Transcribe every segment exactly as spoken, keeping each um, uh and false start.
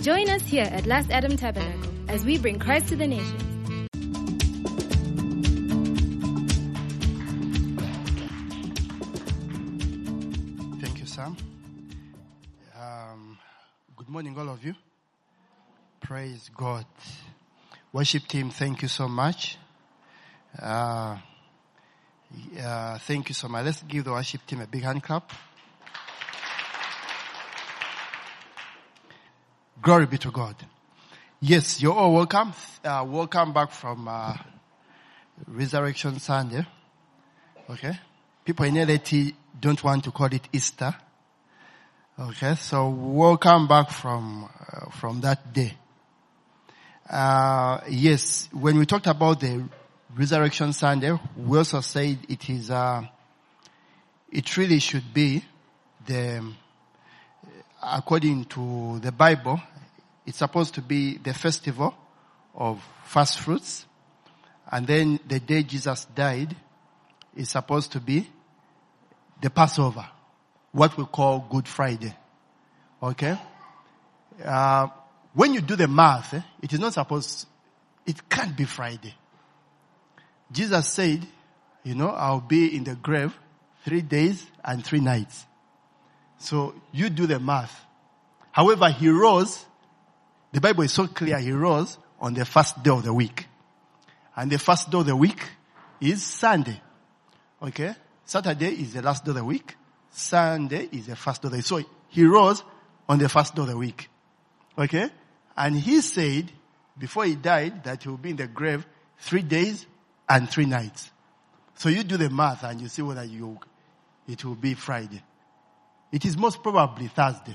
Join us here at Last Adam Tabernacle as we bring Christ to the nations. Thank you, Sam. Um, good morning, all of you. Praise God. Worship team, thank you so much. Uh, uh, thank you so much. Let's give the worship team a big hand clap. Glory be to God. Yes, you're all welcome. Uh, welcome back from uh, Resurrection Sunday. Okay? People in L A T don't want to call it Easter. Okay? So welcome back from uh, from that day. Uh, yes, when we talked about the Resurrection Sunday, we also said it is, uh, it really should be the, according to the Bible, it's supposed to be the festival of first fruits. And then the day Jesus died is supposed to be the Passover, what we call Good Friday. Okay? Uh, when you do the math, eh, it is not supposed, it can't be Friday. Jesus said, you know, I'll be in the grave three days and three nights. So you do the math. However, he rose, the Bible is so clear, he rose on the first day of the week. And the first day of the week is Sunday. Okay? Saturday is the last day of the week. Sunday is the first day of the week. So he rose on the first day of the week. Okay? And he said, before he died, that he will be in the grave three days and three nights. So you do the math and you see whether you, it will be Friday. It is most probably Thursday.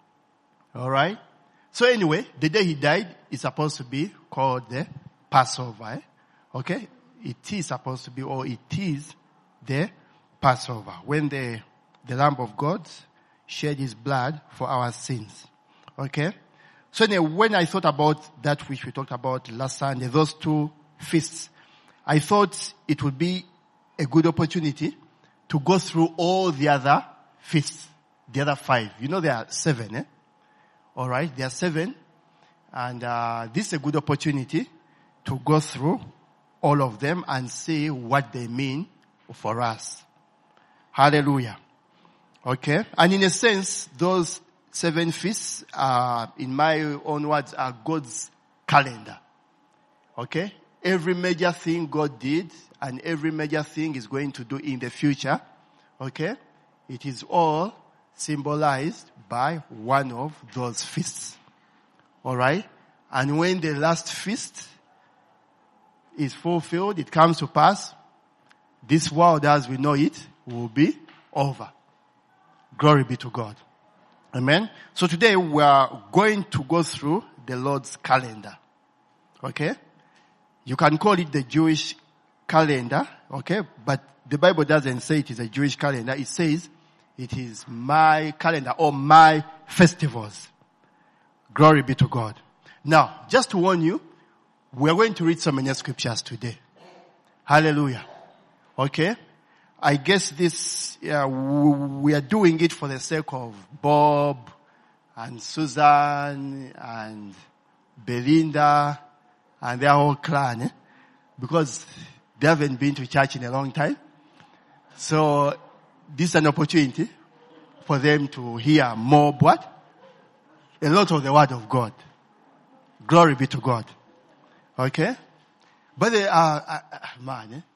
Alright? So anyway, the day he died is supposed to be called the Passover. Eh? Okay? It is supposed to be, or it is the Passover. When the, the Lamb of God shed his blood for our sins. Okay? So anyway, when I thought about that which we talked about last Sunday, those two feasts, I thought it would be a good opportunity to go through all the other feasts, the other five. You know there are seven, eh? Alright, there are seven. And uh, this is a good opportunity to go through all of them and see what they mean for us. Hallelujah. Okay? And in a sense, those seven feasts, uh, in my own words, are God's calendar. Okay? Every major thing God did and every major thing is going to do in the future, okay, it is all symbolized by one of those feasts. Alright? And when the last feast is fulfilled, it comes to pass, this world as we know it will be over. Glory be to God. Amen? So today we are going to go through the Lord's calendar. Okay? You can call it the Jewish calendar, okay? But the Bible doesn't say it is a Jewish calendar. It says it is my calendar or my festivals. Glory be to God. Now, just to warn you, we are going to read so many scriptures today. Hallelujah. Okay? I guess this, uh, we are doing it for the sake of Bob and Susan and Belinda and their whole clan, eh? Because they haven't been to church in a long time. So this is an opportunity for them to hear more what? A lot of the word of God. Glory be to God. Okay? But they are, uh, uh, man, eh?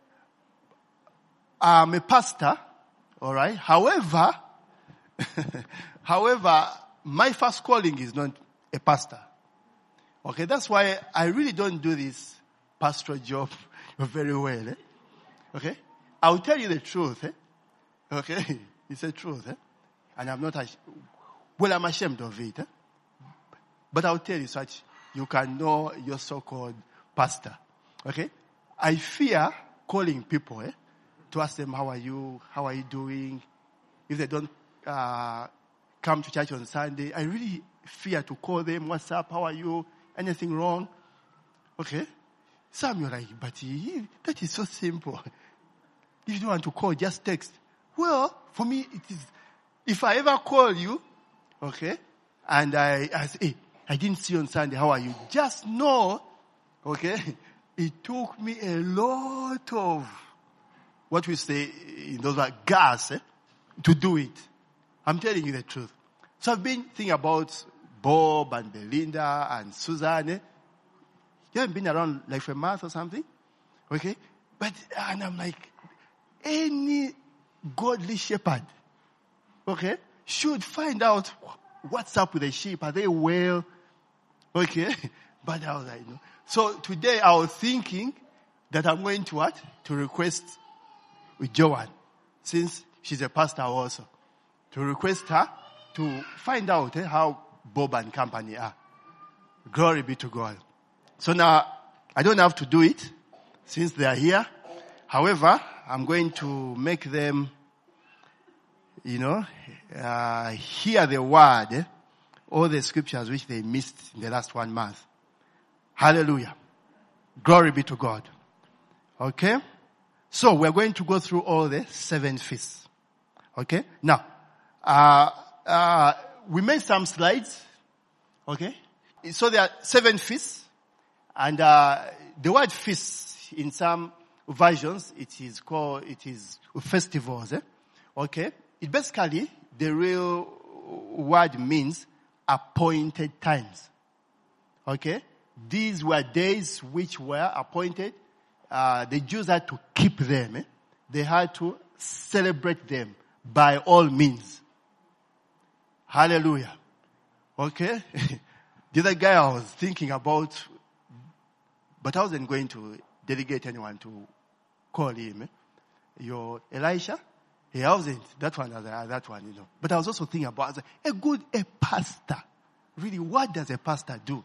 I'm a pastor, alright? However, however, my first calling is not a pastor. Okay, that's why I really don't do this pastoral job very well. Eh? Okay, I'll tell you the truth. Eh? Okay, it's the truth. Eh? And I'm not, ash- well, I'm ashamed of it. Eh? But I'll tell you such, you can know your so-called pastor. Okay, I fear calling people eh, to ask them, how are you? How are you doing? If they don't uh, come to church on Sunday, I really fear to call them, what's up? How are you? Anything wrong? Okay. Some you're like, but he, that is so simple. If you don't want to call, just text. Well, for me, it is, if I ever call you, okay, and I, I say, hey, I didn't see you on Sunday. How are you? Just know, okay, it took me a lot of, what we say in those words, gas, eh, to do it. I'm telling you the truth. So I've been thinking about Bob and Belinda and Suzanne. Eh? You haven't been around like for a month or something? Okay? But, and I'm like, any godly shepherd, okay, should find out what's up with the sheep. Are they well? Okay? But I was like, no. So today I was thinking that I'm going to what? To request with Joanne, since she's a pastor also, to request her to find out eh, how Bob and company are. Glory be to God. So now, I don't have to do it since they are here. However, I'm going to make them, you know, uh, hear the word, eh, all the scriptures which they missed in the last one month. Hallelujah. Glory be to God. Okay? So, we're going to go through all the seven feasts. Okay? Now, uh, uh, we made some slides. Okay? So there are seven feasts. And, uh, the word feast in some versions, it is called, it is festivals. Eh? Okay? It basically, the real word means appointed times. Okay? These were days which were appointed. Uh, the Jews had to keep them. Eh? They had to celebrate them by all means. Hallelujah. Okay? The other guy I was thinking about, but I wasn't going to delegate anyone to call him. Eh? Your Elisha? He wasn't. That one, that one, you know. But I was also thinking about a good, a pastor. Really, what does a pastor do?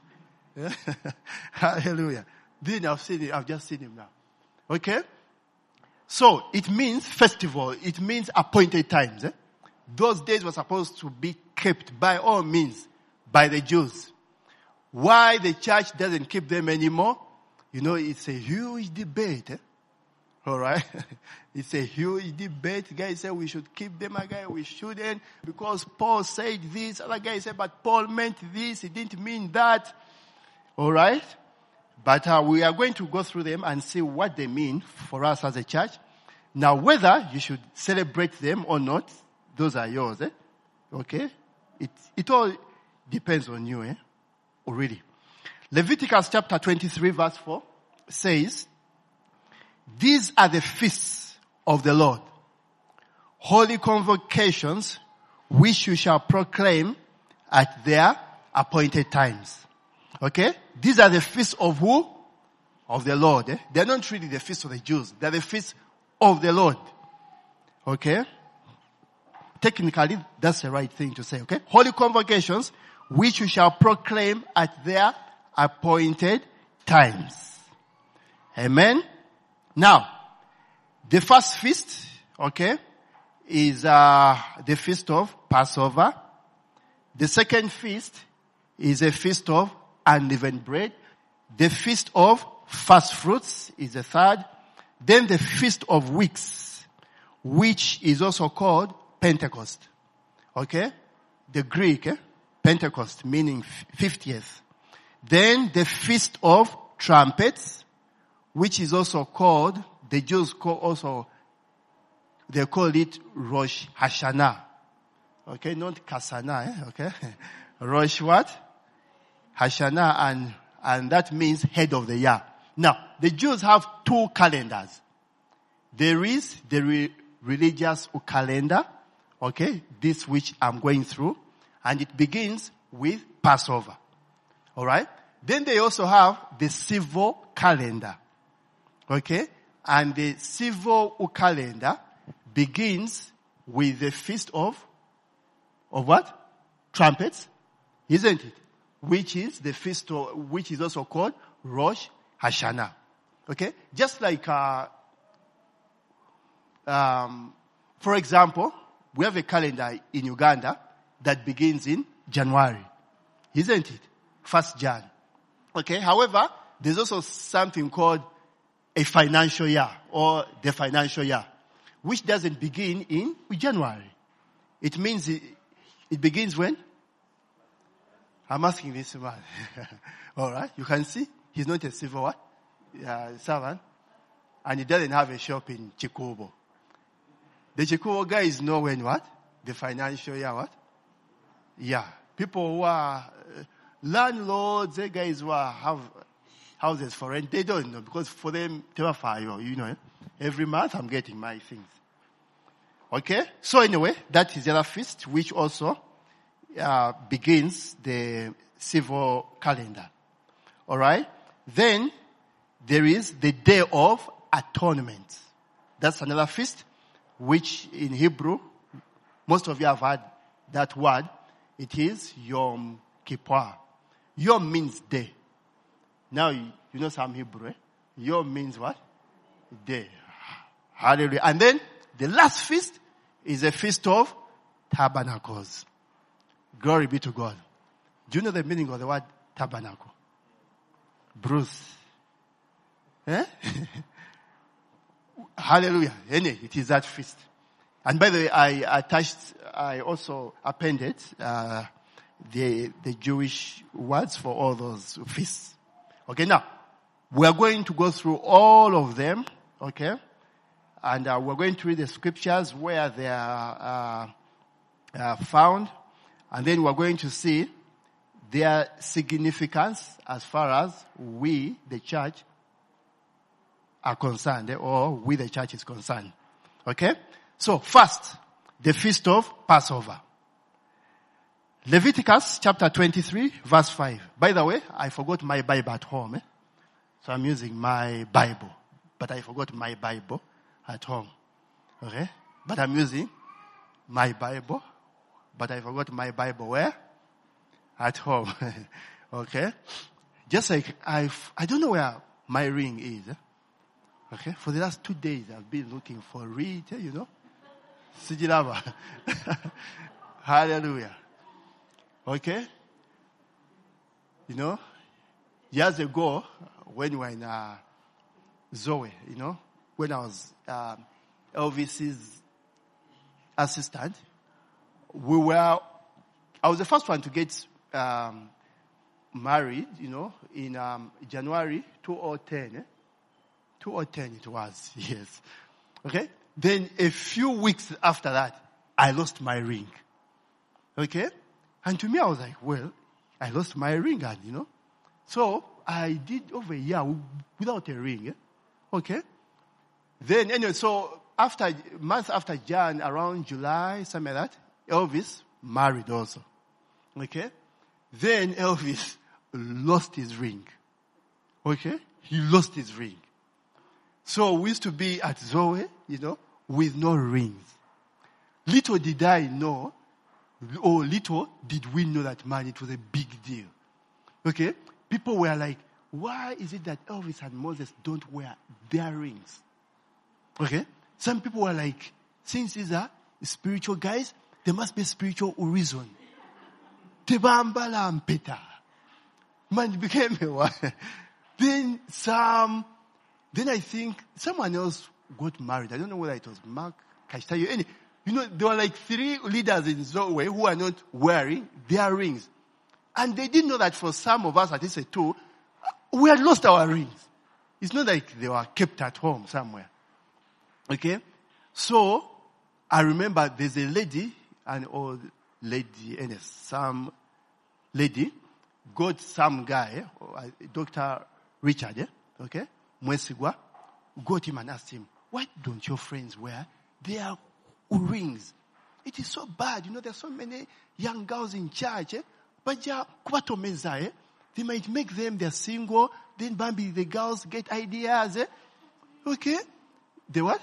Hallelujah. Then I've seen it, I've just seen him now. Okay? So, it means festival. It means appointed times. Eh? Those days were supposed to be kept by all means by the Jews. Why the church doesn't keep them anymore? You know, it's a huge debate. Eh? Alright? It's a huge debate. Guys say we should keep them, again. We shouldn't. Because Paul said this. Other guy said, but Paul meant this. He didn't mean that. Alright? But uh, we are going to go through them and see what they mean for us as a church. Now, whether you should celebrate them or not, those are yours. Eh? Okay? It, it all depends on you. Eh? Already. Leviticus chapter twenty-three verse four says, these are the feasts of the Lord, holy convocations which you shall proclaim at their appointed times. Okay? These are the feasts of who? Of the Lord. Eh? They're not really the feasts of the Jews. They're the feasts of the Lord. Okay? Technically, that's the right thing to say. Okay? Holy convocations which you shall proclaim at their appointed times. Amen? Now, the first feast, okay, is uh the feast of Passover. The second feast is a feast of unleavened bread. The feast of first fruits is the third. Then the feast of weeks, which is also called Pentecost. Okay? The Greek, eh? Pentecost, meaning fiftieth. Then the feast of trumpets, which is also called, the Jews call also, they call it Rosh Hashanah. Okay, not Kasana, eh? Okay. Rosh what? Hashanah, and, and that means head of the year. Now, the Jews have two calendars. There is the re- religious calendar, okay, this which I'm going through, and it begins with Passover. Alright? Then they also have the civil calendar. Okay? And the civil calendar begins with the feast of, of what? Trumpets. Isn't it? Which is the feast of, which is also called Rosh Hashanah. Okay? Just like, uh, um, for example, we have a calendar in Uganda that begins in January. Isn't it? First Jan. Okay? However, there's also something called a financial year or the financial year, which doesn't begin in January. It means it, it begins when? I'm asking this man. All right. You can see he's not a civil what? Uh, servant. And he doesn't have a shop in Chikubo. The Chikubo guys know when what? The financial year what? Yeah. People who are uh, landlords, the guys who are, have houses for rent, they don't know because for them, you know, every month I'm getting my things. Okay? So anyway, that is the other feast which also uh, begins the civil calendar. Alright? Then there is the Day of Atonement. That's another feast which in Hebrew, most of you have heard that word. It is Yom Kippur. Yom means day. Now, you, you know some Hebrew, eh? Yom means what? Day. Hallelujah. And then, the last feast is a feast of tabernacles. Glory be to God. Do you know the meaning of the word tabernacle? Bruce. Eh? Hallelujah. Anyway, it is that feast. And by the way, I attached, I also appended uh, the the Jewish words for all those feasts. Okay, now, we are going to go through all of them, okay? And uh, we're going to read the scriptures where they are uh, uh, found. And then we're going to see their significance as far as we, the church, are concerned, or we, the church, is concerned. Okay? So, first, the feast of Passover. Leviticus chapter twenty-three, verse five. By the way, I forgot my Bible at home. Eh? So I'm using my Bible. But I forgot my Bible at home. Okay? But I'm using my Bible. But I forgot my Bible where? At home. Okay? Just like I I don't know where my ring is. Eh? Okay? For the last two days I've been looking for it, eh, you know? Sijilava. Hallelujah. Okay? You know, years ago, when we were in uh, Zoe, you know, when I was um, Elvis's assistant, we were, I was the first one to get um, married, you know, in um, January twenty ten. Eh? twenty ten it was, yes. Okay? Then a few weeks after that, I lost my ring. Okay? And to me, I was like, well, I lost my ring, and you know. So, I did over a year without a ring. Eh? Okay? Then, anyway, so, after, months after Jan, around July, something like that, Elvis married also. Okay? Then Elvis lost his ring. Okay? He lost his ring. So, we used to be at Zoe, you know, with no rings. Little did I know, or little did we know that, man, it was a big deal. Okay? People were like, why is it that Elvis and Moses don't wear their rings? Okay? Some people were like, since these are spiritual guys, there must be a spiritual reason. Tebambala and Peter. Man, it became a one. Then some, then I think someone else got married. I don't know whether it was Mark, Kashtayo, any. You know, there were like three leaders in Zoe who are not wearing their rings. And they didn't know that for some of us, at least two, we had lost our rings. It's not like they were kept at home somewhere. Okay? So, I remember there's a lady, an old lady, and some lady, got some guy, Doctor Richard, eh? Okay? Mwesigwa, got him and asked him, why don't your friends wear their rings? It is so bad. You know, there's so many young girls in church, eh? But yeah, kwatomeza, eh? They might make them, they're single, then Bambi, the girls get ideas, eh? Okay? They what?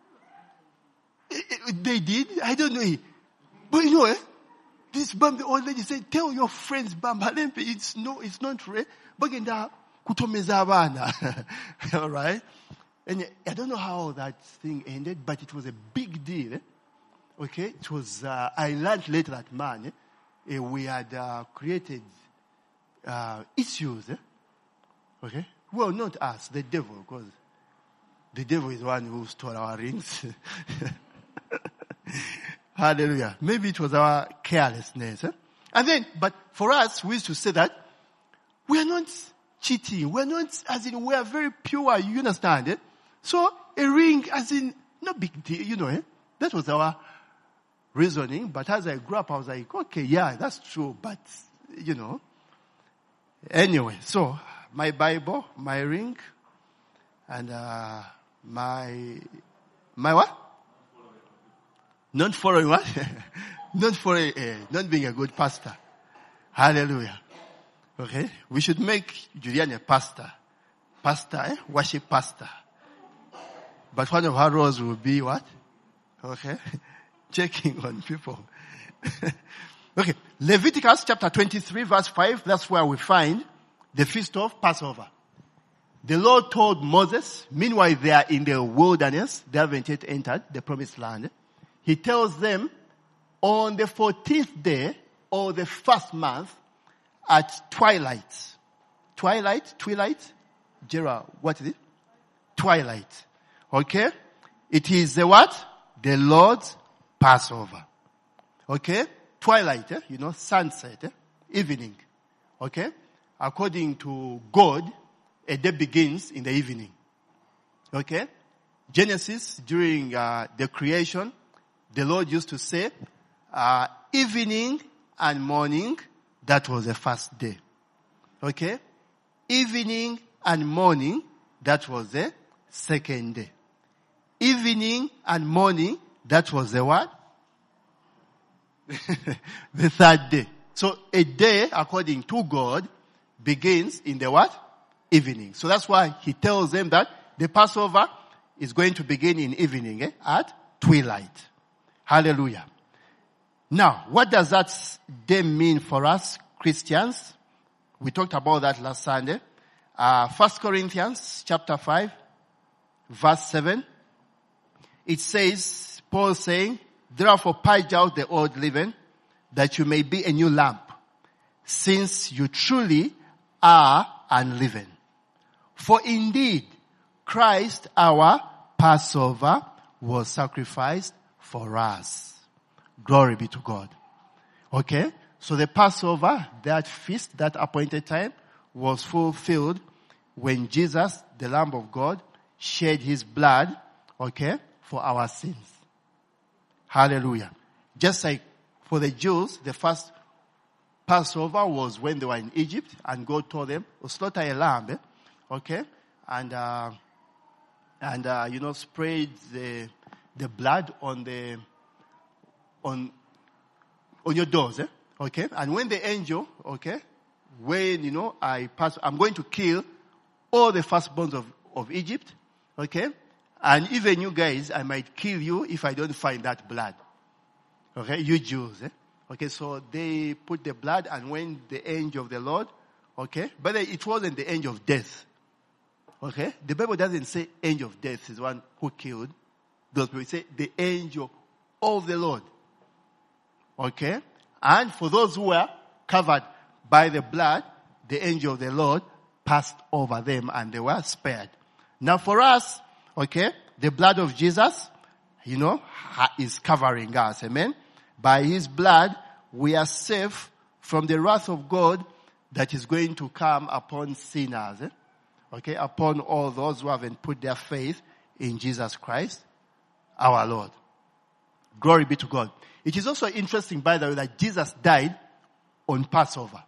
They did? I don't know. But you know, eh? This Bambi old lady said, tell your friends, Bamba, it's no, it's not real. But in that, kutomeza bana. Alright? And I don't know how that thing ended, but it was a big deal, eh? Okay? It was, uh, I learned later that, man, eh, we had uh, created uh, issues, eh? Okay? Well, not us, the devil, because the devil is the one who stole our rings. Hallelujah. Maybe it was our carelessness. Eh? And then, but for us, we used to say that we are not cheating. We're not, as in, we are very pure. You understand, eh? So, a ring, as in, no big deal, you know, eh? That was our reasoning. But as I grew up, I was like, okay, yeah, that's true. But, you know. Anyway, so, my Bible, my ring, and, uh, my, my what? Not following what? Not following, uh, not being a good pastor. Hallelujah. Okay? We should make Julian a pastor. Pastor, eh? Worship pastor. But one of our roles will be what? Okay? Checking on people. Okay. Leviticus chapter twenty-three verse five, that's where we find the feast of Passover. The Lord told Moses, meanwhile they are in the wilderness, they haven't yet entered the promised land. He tells them, on the fourteenth day of the first month at twilight. Twilight? Twilight? Gerard, what is it? Twilight. Okay? It is the what? The Lord's Passover. Okay? Twilight, eh? You know, sunset, eh? Evening. Okay? According to God, a day begins in the evening. Okay? Genesis, during uh, the creation, the Lord used to say, uh, evening and morning, that was the first day. Okay? Evening and morning, that was the second day. Evening and morning, that was the what? The third day. So a day, according to God, begins in the what? Evening. So that's why he tells them that the Passover is going to begin in evening, eh? At twilight. Hallelujah. Now, what does that day mean for us Christians? We talked about that last Sunday. Uh, First Corinthians chapter five, verse seven. It says, Paul saying, therefore purge out the old leaven, that you may be a new lump, since you truly are unleavened. For indeed, Christ our Passover was sacrificed for us. Glory be to God. Okay? So the Passover, that feast, that appointed time, was fulfilled when Jesus, the Lamb of God, shed his blood, okay, for our sins. Hallelujah. Just like for the Jews, the first Passover was when they were in Egypt, and God told them, oh, slaughter a lamb, eh? Okay? And, uh, and, uh, you know, spread the, the blood on the, on, on your doors, eh? Okay? And when the angel, okay, when, you know, I pass, I'm going to kill all the firstborns of, of Egypt, okay? And even you guys, I might kill you if I don't find that blood. Okay? You Jews, eh? Okay, so they put the blood, and when the angel of the Lord, okay, but it wasn't the angel of death. Okay? The Bible doesn't say angel of death is one who killed those people. It says the angel of the Lord. Okay? And for those who were covered by the blood, the angel of the Lord passed over them and they were spared. Now for us, okay, the blood of Jesus, you know, is covering us. Amen? By his blood, we are safe from the wrath of God that is going to come upon sinners. Eh? Okay, upon all those who haven't put their faith in Jesus Christ, our Lord. Glory be to God. It is also interesting, by the way, that Jesus died on Passover.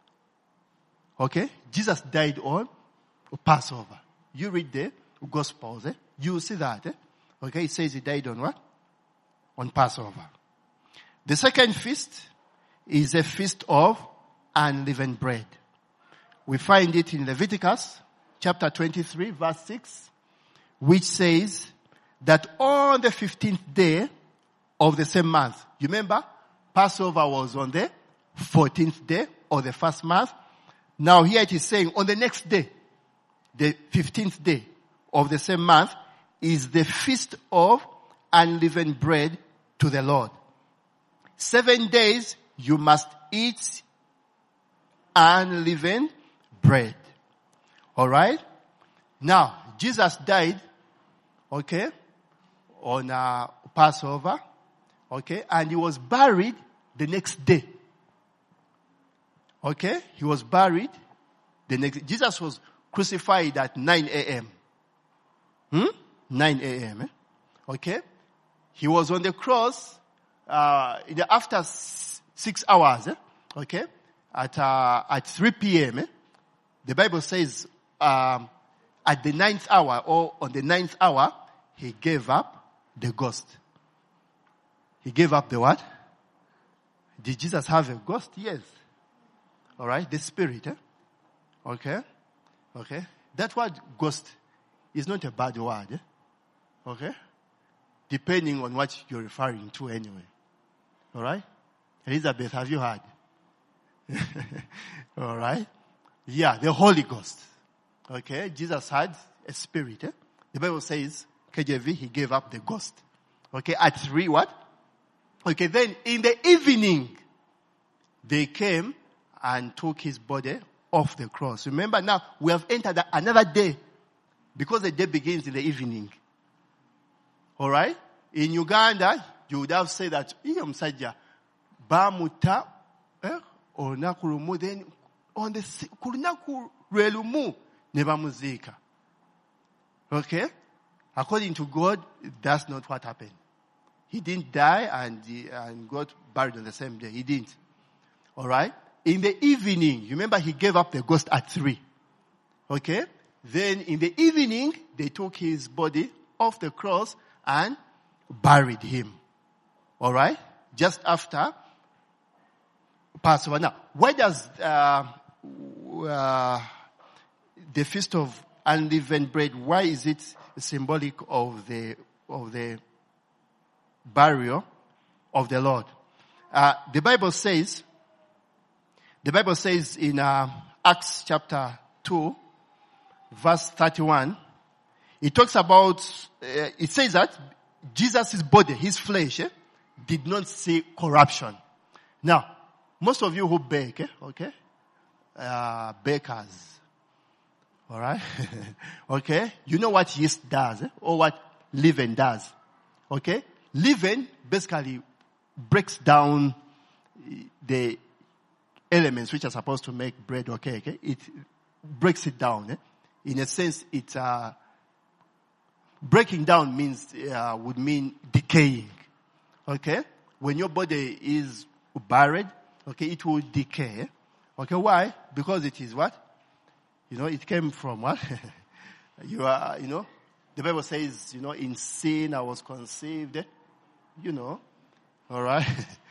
Okay? Jesus died on Passover. You read the Gospels, eh? You see that, eh? Okay, it says he died on what? On Passover. The second feast is a feast of unleavened bread. We find it in Leviticus chapter twenty-three, verse six, which says that on the fifteenth day of the same month, you remember, Passover was on the fourteenth day of the first month. Now here it is saying on the next day, the fifteenth day of the same month, is the feast of unleavened bread to the Lord. Seven days you must eat unleavened bread. Alright? Now, Jesus died, okay, on uh, Passover, okay, and he was buried the next day. Okay? He was buried. The next, Jesus was crucified at nine a.m. Hmm? nine a.m. Eh? Okay? He was on the cross uh, in the after s- six hours. Eh? Okay? At uh, at three p.m. Eh? The Bible says um, at the ninth hour or on the ninth hour, he gave up the ghost. He gave up the what? Did Jesus have a ghost? Yes. All right, the spirit. Eh? Okay, okay. That word ghost is not a bad word. Eh? Okay, depending on what you're referring to, anyway. All right, Elizabeth, have you heard? All right, yeah, the Holy Ghost. Okay, Jesus had a spirit. Eh? The Bible says, K J V, he gave up the ghost. Okay, at three what? Okay, then in the evening, they came and took his body off the cross. Remember now, we have entered another day because the day begins in the evening. Alright? In Uganda, you would have said that, iyo musajja, bamuta, eh, olunaku lumu, then on the, ku lunaku lwe lumu, ne bamuzika. Okay? According to God, that's not what happened. He didn't die and, he, and got buried on the same day. He didn't. Alright? In the evening, you remember he gave up the ghost at three. Okay? Then in the evening, they took his body off the cross and buried him. Alright? Just after Passover. Now, why does uh, uh, the Feast of Unleavened Bread, why is it symbolic of the of the burial of the Lord? Uh, the Bible says, the Bible says in uh, Acts chapter two, verse thirty-one, it talks about, uh, it says that Jesus' body, his flesh, eh, did not see corruption. Now, most of you who bake, eh, okay, uh, bakers, alright, okay, you know what yeast does, eh, or what leaven does, okay? Leaven basically breaks down the elements which are supposed to make bread or cake. Eh? It breaks it down. Eh? In a sense, it uh, breaking down means uh, would mean decaying. Okay, when your body is buried, okay, it will decay. Eh? Okay, why? Because it is what? You know, it came from what? you are, you know, the Bible says, you know, in sin I was conceived. Eh? You know, all right.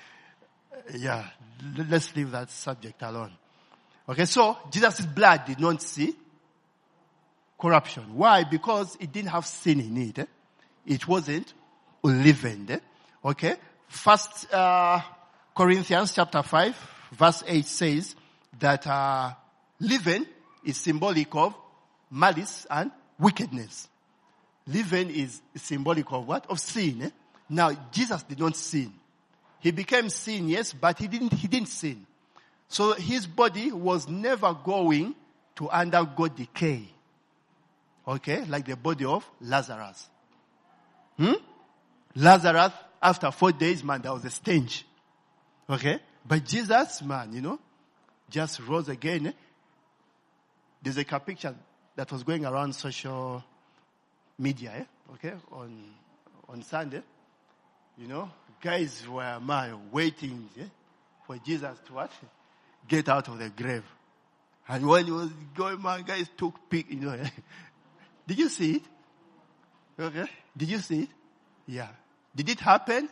Yeah, let's leave that subject alone. Okay, so Jesus' blood did not see corruption. Why? Because it didn't have sin in it. Eh? It wasn't leavened. Eh? Okay, First uh, Corinthians chapter five, verse eight says that uh, leaven is symbolic of malice and wickedness. Leaven is symbolic of what? Of sin. Eh? Now, Jesus did not sin. He became sin, yes, but he didn't, he didn't sin. So his body was never going to undergo decay. Okay? Like the body of Lazarus. Hmm? Lazarus, after four days, man, there was a stench. Okay? But Jesus, man, you know, just rose again. Eh? There's a picture that was going around social media, eh? Okay? On, on Sunday. You know, guys were, man, waiting eh, for Jesus to what? Get out of the grave. And when he was going, man, guys took pic, you know. Eh? Did you see it? Okay. Did you see it? Yeah. Did it happen?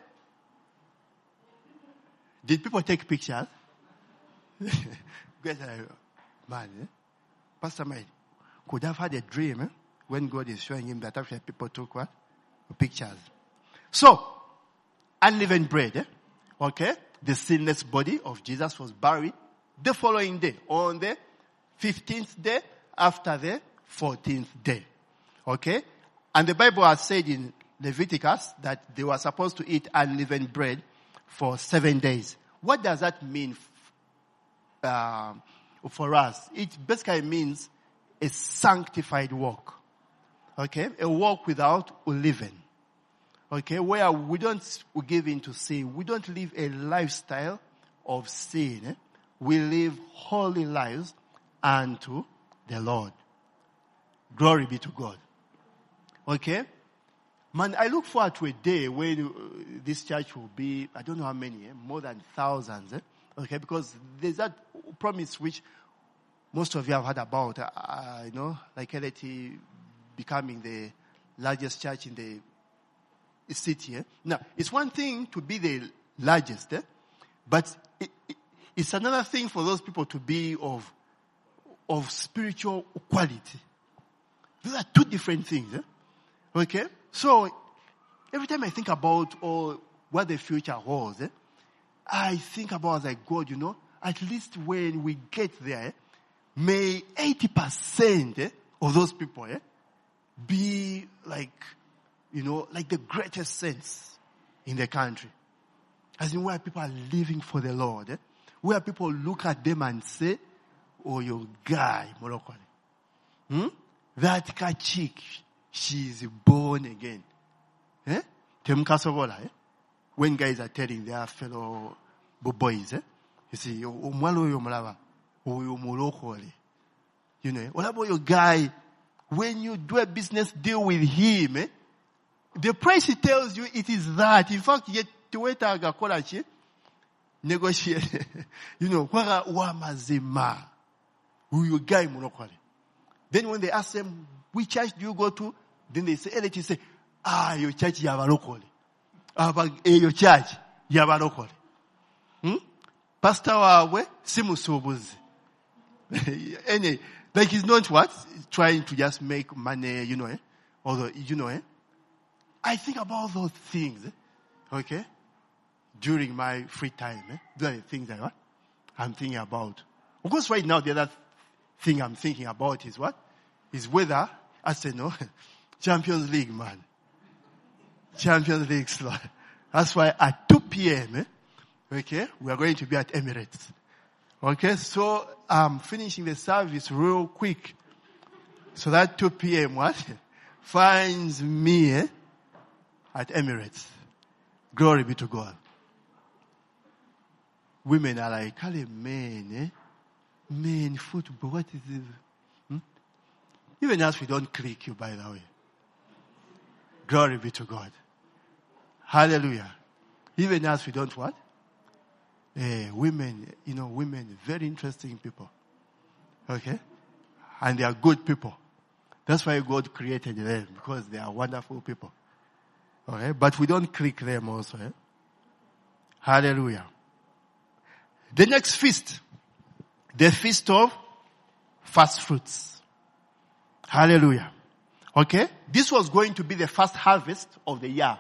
Did people take pictures? Guys are, man, eh? Pastor Mike could have had a dream eh? when God is showing him that after people took what? Pictures. So, unleavened bread, eh? Okay? The sinless body of Jesus was buried the following day, on the fifteenth day after the fourteenth day. Okay? And the Bible has said in Leviticus that they were supposed to eat unleavened bread for seven days. What does that mean uh, for us? It basically means a sanctified walk. Okay? A walk without leaven. Okay, where we don't give in to sin. We don't live a lifestyle of sin. Eh? we live holy lives unto the Lord. Glory be to God. Okay? Man, I look forward to a day when uh, this church will be, I don't know how many, eh? more than thousands. Eh? Okay? Because there's that promise which most of you have heard about, uh, uh, you know, like L A T becoming the largest church in the city. Eh? Now, it's one thing to be the largest, eh? but it, it, it's another thing for those people to be of of spiritual quality. Those are two different things. Eh? Okay? So, every time I think about all what the future holds, eh, I think about like God, you know, at least when we get there, eh, may eighty percent eh, of those people eh, be like, you know, like the greatest saints in the country. As in where people are living for the Lord. Eh? Where people look at them and say, oh, your guy, Morocco. Hmm? That cat chick, she's born again. Eh? Eh? When guys are telling their fellow boys, eh? You see, you know, what about your guy? When you do a business deal with him, eh? The price he tells you, it is that. In fact, yet to wait agakola negotiate. You know, wara wamazima. Who your guy monokole. Then when they ask them, which church do you go to? Then they say, L H say, ah, your church yabalokole. Ah, your church yabalokole. Hmm? Pastor wawe simusobuzi. Any, like he's not what? Trying to just make money, you know, eh? Although, you know, eh? I think about those things, eh? Okay? During my free time, eh? Those are the things I what? I'm thinking about. Of course, right now, the other thing I'm thinking about is what? Is whether, I say no, Champions League, man. Champions League slot. That's why at two p.m., eh? Okay, we are going to be at Emirates. Okay, so I'm finishing the service real quick. So that two p.m. what? Finds me eh? at Emirates. Glory be to God. Women are like, Kale men, eh? Men, football, what is it? Hmm? Even as we don't click you, by the way. Glory be to God. Hallelujah. Even as we don't what? Eh, women, you know, women, very interesting people. Okay? And they are good people. That's why God created them, because they are wonderful people. Okay? But we don't click them also. Eh? Hallelujah. The next feast. The feast of first fruits. Hallelujah. Okay? This was going to be the first harvest of the year.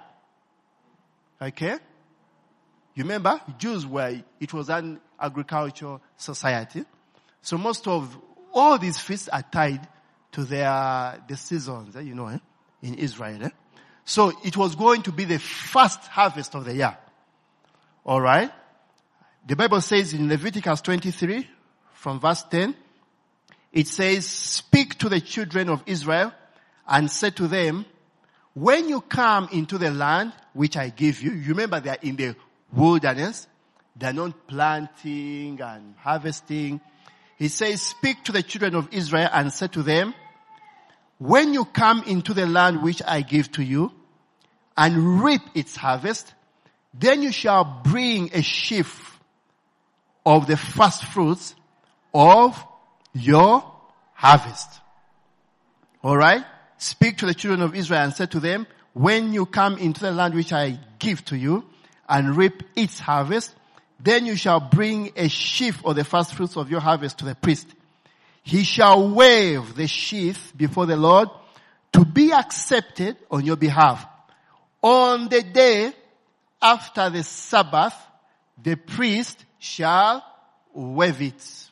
Okay? You remember? Jews were, it was an agricultural society. So most of all these feasts are tied to their, the seasons, eh, you know, eh, in Israel. Eh? So it was going to be the first harvest of the year. Alright? The Bible says in Leviticus twenty-three, from verse ten, it says, speak to the children of Israel and say to them, when you come into the land which I give you, you remember they are in the wilderness, they are not planting and harvesting. He says, speak to the children of Israel and say to them, when you come into the land which I give to you and reap its harvest, then you shall bring a sheaf of the first fruits of your harvest. Alright? Speak to the children of Israel and say to them, when you come into the land which I give to you and reap its harvest, then you shall bring a sheaf of the first fruits of your harvest to the priest. He shall wave the sheaf before the Lord to be accepted on your behalf. On the day after the Sabbath, the priest shall wave it.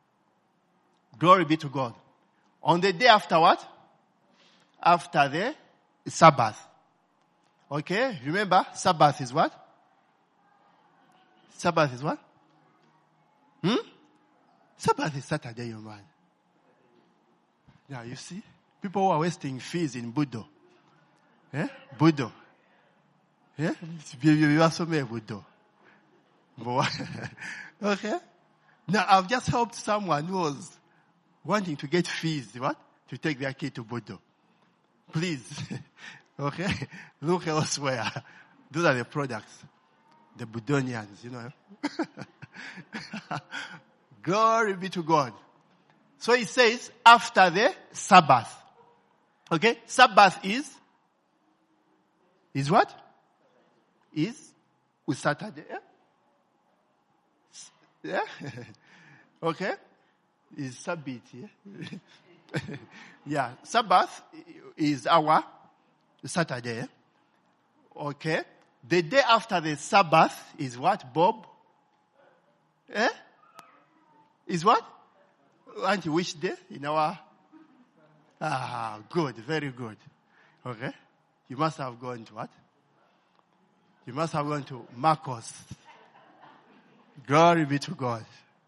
Glory be to God. On the day after what? After the Sabbath. Okay, remember, Sabbath is what? Sabbath is what? Hmm? Sabbath is Saturday, your man. Now you see, people who are wasting fees in Budo. Eh? Budo. Yeah? Budo. Okay? Now, I've just helped someone who was wanting to get fees, what? To take their kid to Budo. Please, okay? Look elsewhere. Those are the products. The Budonians, you know. Glory be to God. So it says, after the Sabbath. Okay? Sabbath is, is what? Is, with Saturday. Yeah? Yeah? Okay? Is Sabbath, yeah? Yeah. Sabbath is our Saturday. Okay? The day after the Sabbath is what, Bob? Eh? Is what? Auntie, which day in our... Ah, good, very good. Okay? You must have gone to what? You must have gone to Marcos. Glory be to God.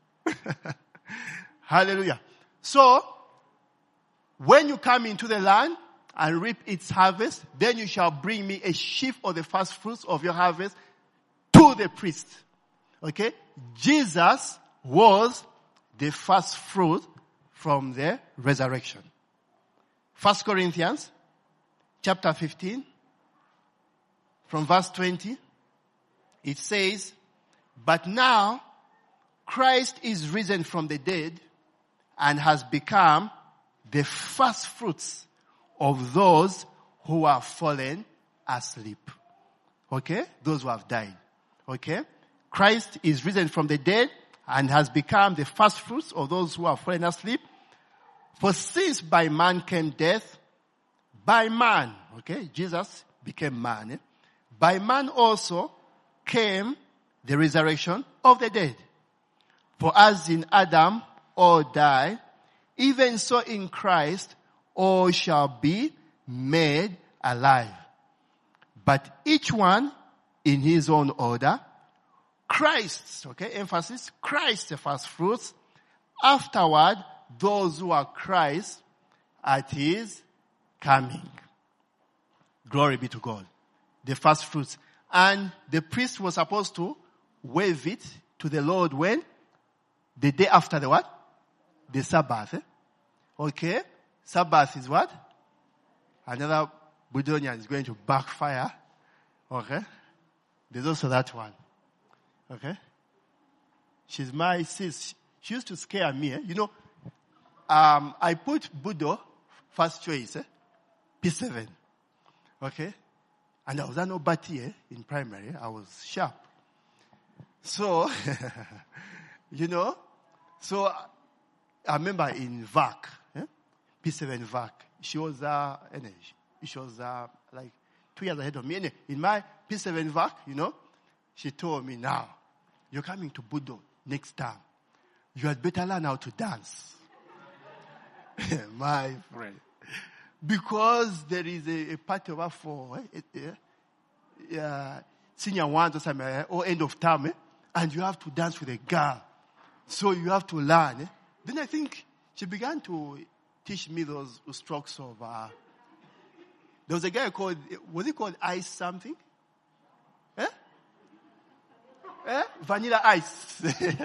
Hallelujah. So, when you come into the land and reap its harvest, then you shall bring me a sheaf of the first fruits of your harvest to the priest. Okay? Jesus was the first fruit from the resurrection. First Corinthians chapter fifteen, from verse twenty, it says, but now Christ is risen from the dead and has become the first fruits of those who are fallen asleep. Okay? Those who have died. Okay? Christ is risen from the dead and has become the first fruits of those who are fallen asleep. For since by man came death, by man, okay, Jesus became man. Eh? By man also came the resurrection of the dead. For as in Adam all die, even so in Christ all shall be made alive. But each one in his own order. Christ, okay, emphasis, Christ the first fruits. Afterward, those who are Christ at his coming. Glory be to God. The first fruits. And the priest was supposed to wave it to the Lord when? The day after the what? The Sabbath. Eh? Okay. Sabbath is what? Another Budonian is going to backfire. Okay. There's also that one. Okay. She's my sis. She used to scare me. Eh? You know, um, I put Budo first choice, eh? P seven. Okay. And I was an Obati eh? in primary. I was sharp. So, you know, so I remember in V A C, eh? P seven V A C, she was, uh, she was, uh, like two years ahead of me. And in my P seven V A C, you know, she told me, now, you're coming to Budo next time. You had better learn how to dance. My friend. Because there is a, a part of her for eh, uh, senior ones or something, eh, or end of term, eh, and you have to dance with a girl. So you have to learn. Eh. Then I think she began to teach me those strokes of, uh, there was a guy called, was he called Ice something? Eh? Eh? Vanilla Ice.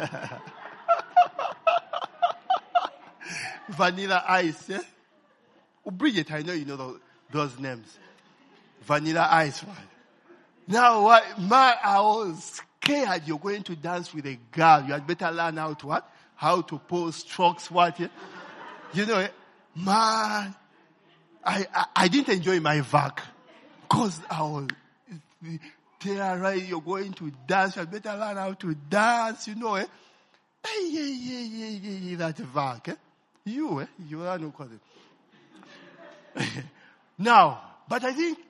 Vanilla Ice. Eh? Oh, Bridget, I know you know those, those names. Vanilla Ice. Right? Now, what, my, I was scared you're going to dance with a girl. You had better learn how to what? How to pose strokes, what? Yeah? You know, man, I, I, I didn't enjoy my V A C. Because I was, there, right, you're going to dance. You had better learn how to dance, you know, eh? Hey, yeah, yeah, yeah, yeah, yeah, that V A C, eh? You, eh? You are no cause. Now, but I think,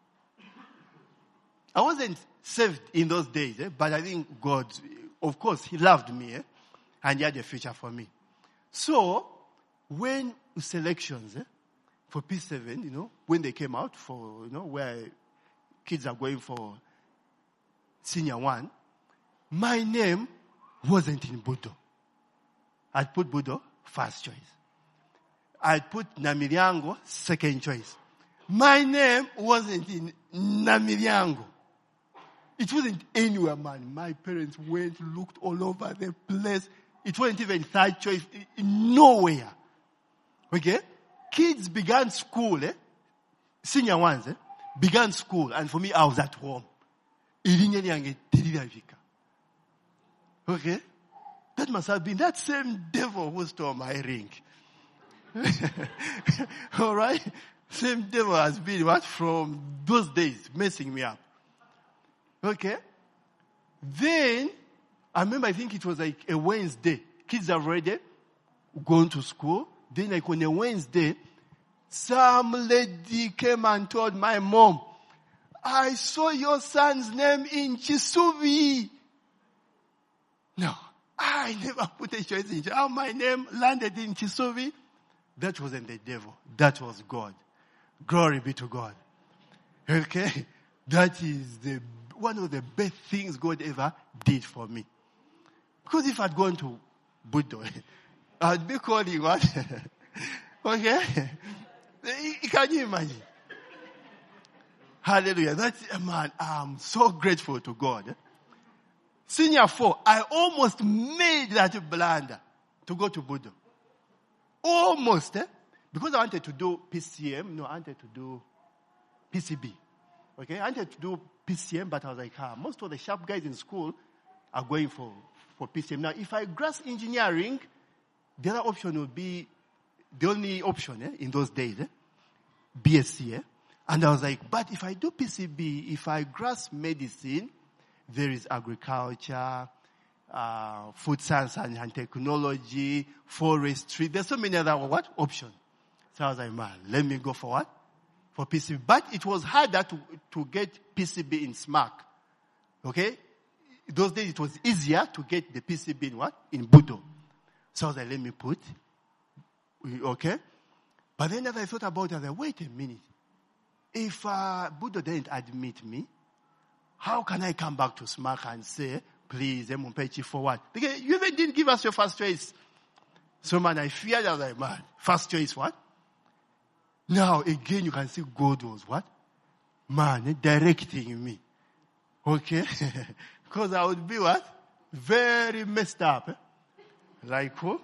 I wasn't saved in those days, eh? But I think God, of course, He loved me, eh? And He had a future for me. So, when selections, eh? For P seven, you know, when they came out for, you know, where kids are going for senior one, my name wasn't in Budo. I'd put Budo first choice. I'd put Namiriango second choice. My name wasn't in Namiriango. It wasn't anywhere, man. My parents went, looked all over the place. it wasn't even third choice, nowhere. Okay? Kids began school, eh? Senior ones, eh? Began school, and for me, I was at home. Okay? That must have been that same devil who stole my ring. Alright? Same devil has been, what? From those days, messing me up. Okay? Then, I remember, I think it was like a Wednesday. Kids have already gone to school. Then like on a Wednesday, some lady came and told my mom, I saw your son's name in Chisuvi. No, I never put a choice in how my name landed in Chisuvi. That wasn't the devil. That was God. Glory be to God. Okay? That is the one of the best things God ever did for me. Because if I'd gone to Budo, I'd be calling what? Okay? Can you imagine? Hallelujah. That's, man, I'm so grateful to God. Senior four, I almost made that blunder to go to Budo. Almost, eh? Because I wanted to do P C M. No, I wanted to do P C B. Okay? I wanted to do P C M, but I was like, ah, most of the sharp guys in school are going for, for P C M. Now, if I grasp engineering, the other option would be the only option eh, in those days, eh? B S c. Eh? And I was like, but if I do P C B, if I grasp medicine, there is agriculture, uh, food science and, and technology, forestry. There's so many other what options. So I was like, man, let me go for what? For P C B. But it was harder to, to get P C B in SMARC. Okay? Those days it was easier to get the P C B in what? In Budo. So I was like, let me put. Okay? But then as I thought about it, I was like, wait a minute. If uh, Budo didn't admit me, how can I come back to SMARC and say, please, Mumpechi, for what? Because you even didn't give us your first choice. So man, I feared. I was like, man, first choice what? Now, again, you can see God was what? Man, directing me. Okay? Because I would be what? Very messed up. Eh? Like who?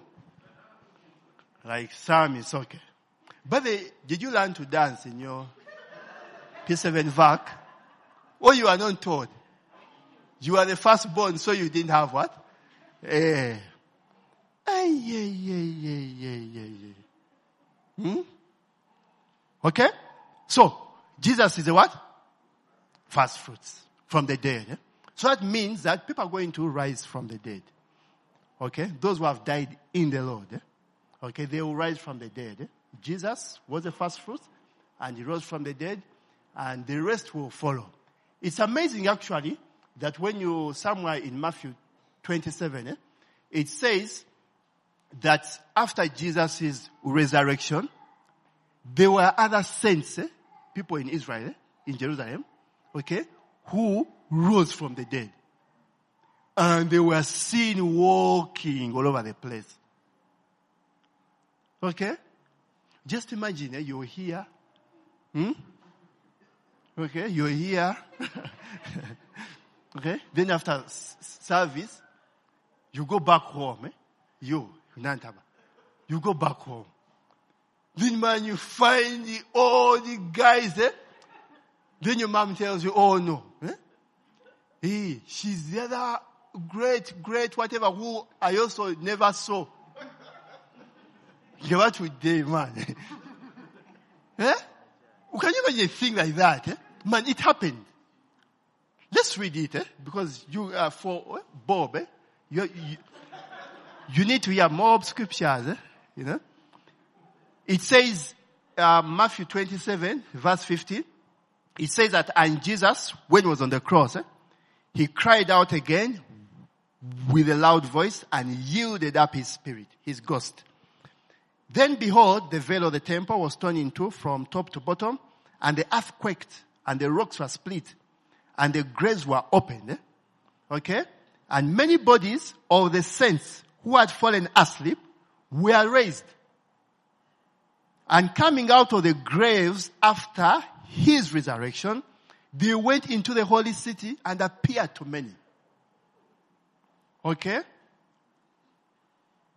Like Sam is okay. But they, did you learn to dance in your P seven V A C? Or you are not told? You are the firstborn, so you didn't have what? Eh. Ay, yeah, yeah, yeah, yeah, yeah, yeah. Hmm? Okay? So, Jesus is the what? First fruits from the dead. Eh? So that means that people are going to rise from the dead. Okay? Those who have died in the Lord. Eh? Okay? They will rise from the dead. Eh? Jesus was the first fruit, and he rose from the dead, and the rest will follow. It's amazing actually that when you, somewhere in Matthew twenty-seven, eh, it says that after Jesus' resurrection, there were other saints, eh, people in Israel, eh, in Jerusalem, okay, who rose from the dead. And they were seen walking all over the place. Okay? Just imagine, eh, you're here. Hmm? Okay, you're here. Okay? Then after s- service, you go back home. Eh? You, Nantaba. You go back home. Then man, you find the, all the guys. Eh? Then your mom tells you, oh no. Eh? Hey, she's the other great, great, whatever, who I also never saw. You what with day, man? Eh? Can you imagine a thing like that? Eh? Man, it happened. Let's read it, eh? Because you are for eh? Bob, eh? You, you, you need to hear more scriptures, eh? You know? It says, uh, Matthew twenty-seven, verse fifteen. It says that, and Jesus, when he was on the cross, eh? He cried out again with a loud voice and yielded up his spirit, his ghost. Then behold, the veil of the temple was torn in two from top to bottom, and the earth quaked, and the rocks were split, and the graves were opened. Eh? Okay? And many bodies of the saints who had fallen asleep were raised. And coming out of the graves after his resurrection, they went into the holy city and appeared to many. Okay?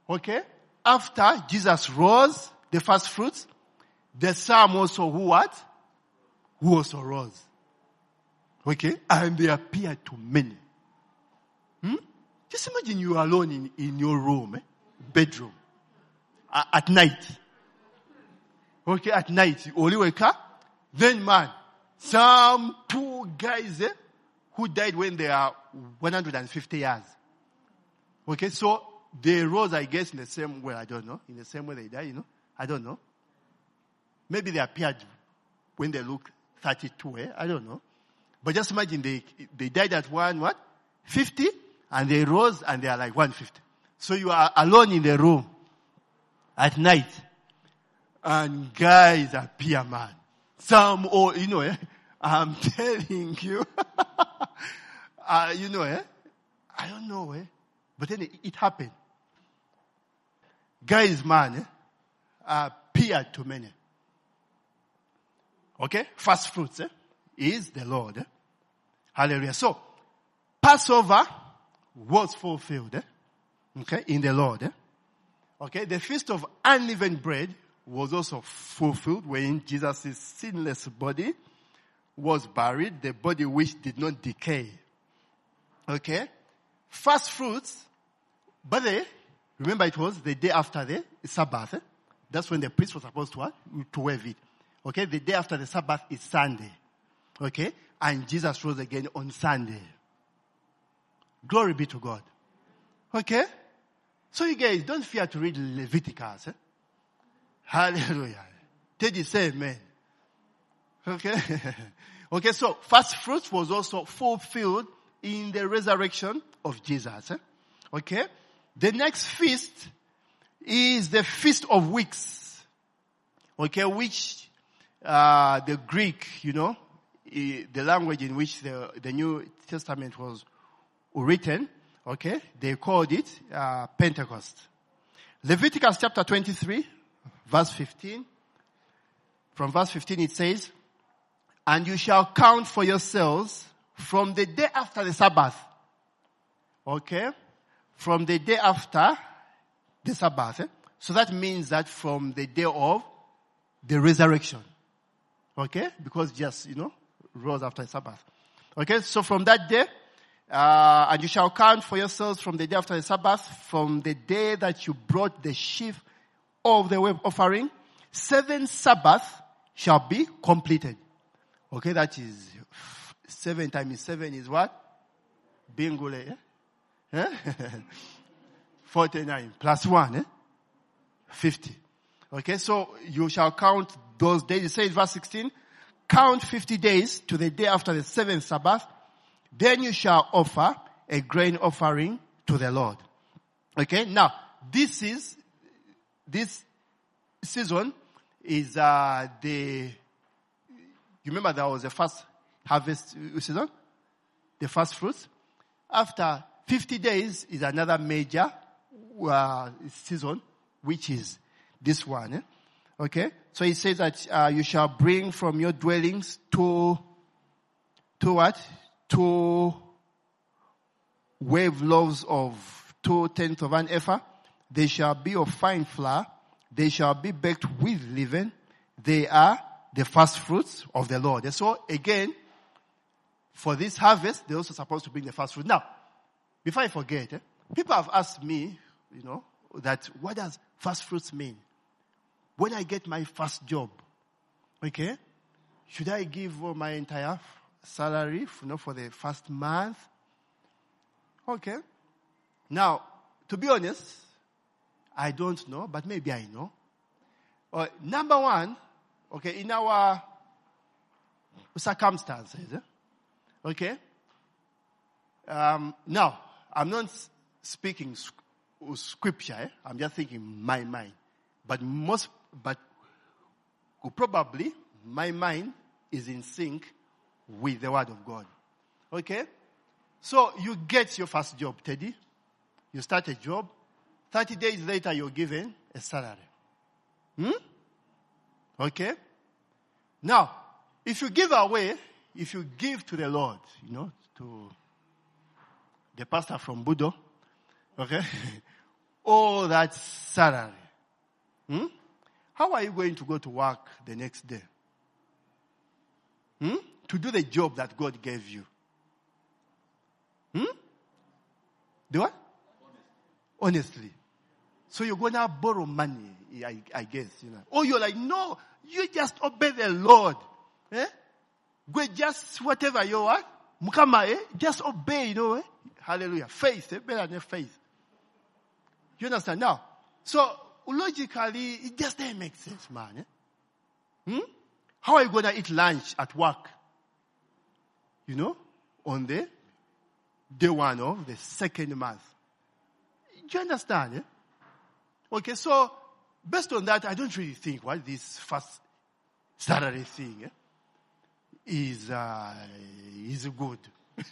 Okay? After Jesus rose, the first fruits, the psalm also who what? Who also rose. Okay? And they appeared to many. Hmm? Just imagine you are alone in, in your room, eh? bedroom, uh, at night. Okay, at night, you only wake up. Then man, some two guys eh, who died when they are one hundred fifty years. Okay, so they rose, I guess, in the same way, I don't know. In the same way they died, you know. I don't know. Maybe they appeared when they look thirty-two, eh? I don't know. But just imagine they they died at one, what? fifty, and they rose and they are like one hundred fifty. So you are alone in the room at night. And guys appear, man. Some, oh, you know, eh? I'm telling you. uh, you know, eh? I don't know, eh? But then it, it happened. Guys, man, eh? appeared to many. Okay? First fruits, eh? Is the Lord, eh? Hallelujah. So, Passover was fulfilled, eh? Okay? In the Lord, eh? Okay? The feast of unleavened bread was also fulfilled when Jesus' sinless body was buried, the body which did not decay. Okay? First fruits, but they, remember it was the day after the Sabbath. Eh? That's when the priest was supposed to, uh, to wave it. Okay? The day after the Sabbath is Sunday. Okay? And Jesus rose again on Sunday. Glory be to God. Okay? So you guys, don't fear to read Leviticus. Eh? Hallelujah. Teddy say amen. Okay. Okay, so first fruits was also fulfilled in the resurrection of Jesus. Eh? Okay. The next feast is the Feast of Weeks. Okay, which, uh, the Greek, you know, the language in which the, the New Testament was written, okay, they called it, uh, Pentecost. Leviticus chapter twenty-three, verse fifteen. From verse fifteen it says, and you shall count for yourselves from the day after the Sabbath. Okay? From the day after the Sabbath. Eh? So that means that from the day of the resurrection. Okay? Because just, you know, rose after the Sabbath. Okay? So from that day, uh, and you shall count for yourselves from the day after the Sabbath, from the day that you brought the sheaf of the wave offering, seven Sabbaths shall be completed. Okay, that is, seven times seven is what? Bingule, eh? eh? forty-nine plus one, eh? fifty. Okay, so you shall count those days. It says verse sixteen, count fifty days to the day after the seventh Sabbath. Then you shall offer a grain offering to the Lord. Okay, now, this is, this season is, uh, the, you remember there was the first harvest season? The first fruits. After fifty days is another major, uh, season, which is this one, eh? Okay? So it says that, uh, you shall bring from your dwellings two, two what? Two wave loaves of two tenths of an ephah. They shall be of fine flour. They shall be baked with leaven. They are the first fruits of the Lord. And so again, for this harvest, they're also supposed to bring the first fruit. Now, before I forget, eh, people have asked me, you know, that what does first fruits mean? When I get my first job, okay, should I give my entire salary, you know, for the first month? Okay. Now, to be honest, I don't know, but maybe I know. Uh, number one, okay, in our circumstances, eh? Okay. Um, now, I'm not speaking scripture. Eh? I'm just thinking my mind. But most, but probably my mind is in sync with the word of God. Okay. So you get your first job, Teddy. You start a job. thirty days later, you're given a salary. Hmm? Okay. Now, if you give away, if you give to the Lord, you know, to the pastor from Budo, okay, all that salary, hmm? how are you going to go to work the next day? Hmm? To do the job that God gave you. Hmm? Do what? Honestly. So you're going to borrow money, I, I guess, you know. Or you're like, no, you just obey the Lord. Eh? Go just whatever you want. Mukama, eh? Just obey, you know. Eh? Hallelujah. Faith, eh? Better than faith. You understand? Now, so logically, it just doesn't make sense, man. Eh? Hmm? How are you going to eat lunch at work? You know, on the day one of the second month. Do you understand? Eh? Okay, so based on that, I don't really think what this first salary thing eh, is uh, is good.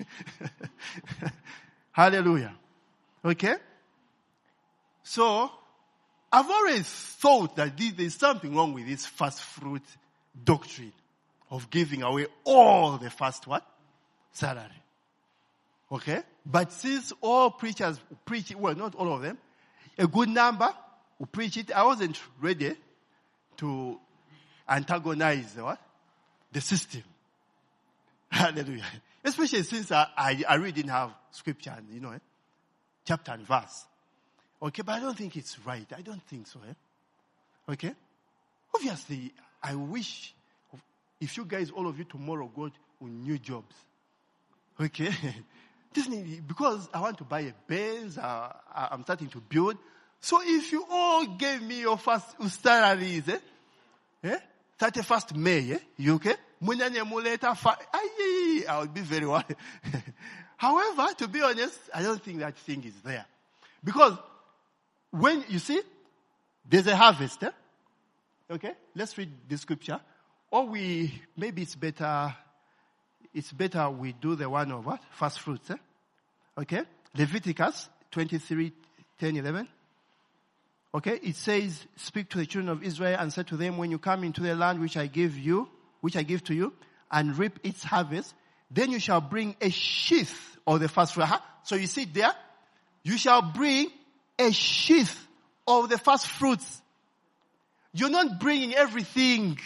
Hallelujah. Okay? So, I've always thought that there's something wrong with this first fruit doctrine of giving away all the first what? Salary. Okay? But since all preachers preach it, well, not all of them, a good number who preach it, I wasn't ready to antagonize the what? The system. Hallelujah. Especially since I, I, I really didn't have scripture, and, you know, eh? chapter and verse. Okay, but I don't think it's right. I don't think so. Eh? Okay? Obviously, I wish if you guys, all of you tomorrow, got new jobs. Okay? Definitely, because I want to buy a Benz, uh, I'm starting to build. So if you all gave me your first salaries, eh? Eh? thirty-first May, eh? You okay? I would be very well. However, to be honest, I don't think that thing is there. Because when, you see, there's a harvest, eh? Okay? Let's read the scripture. Or we, maybe it's better, it's better we do the one of what? First fruits, eh? Okay? Leviticus twenty-three, ten, eleven. Okay? It says, speak to the children of Israel and say to them, when you come into the land which I give you, which I give to you, and reap its harvest, then you shall bring a sheath of the first fruit. Uh-huh. So you see there, you shall bring a sheath of the first fruits. You're not bringing everything.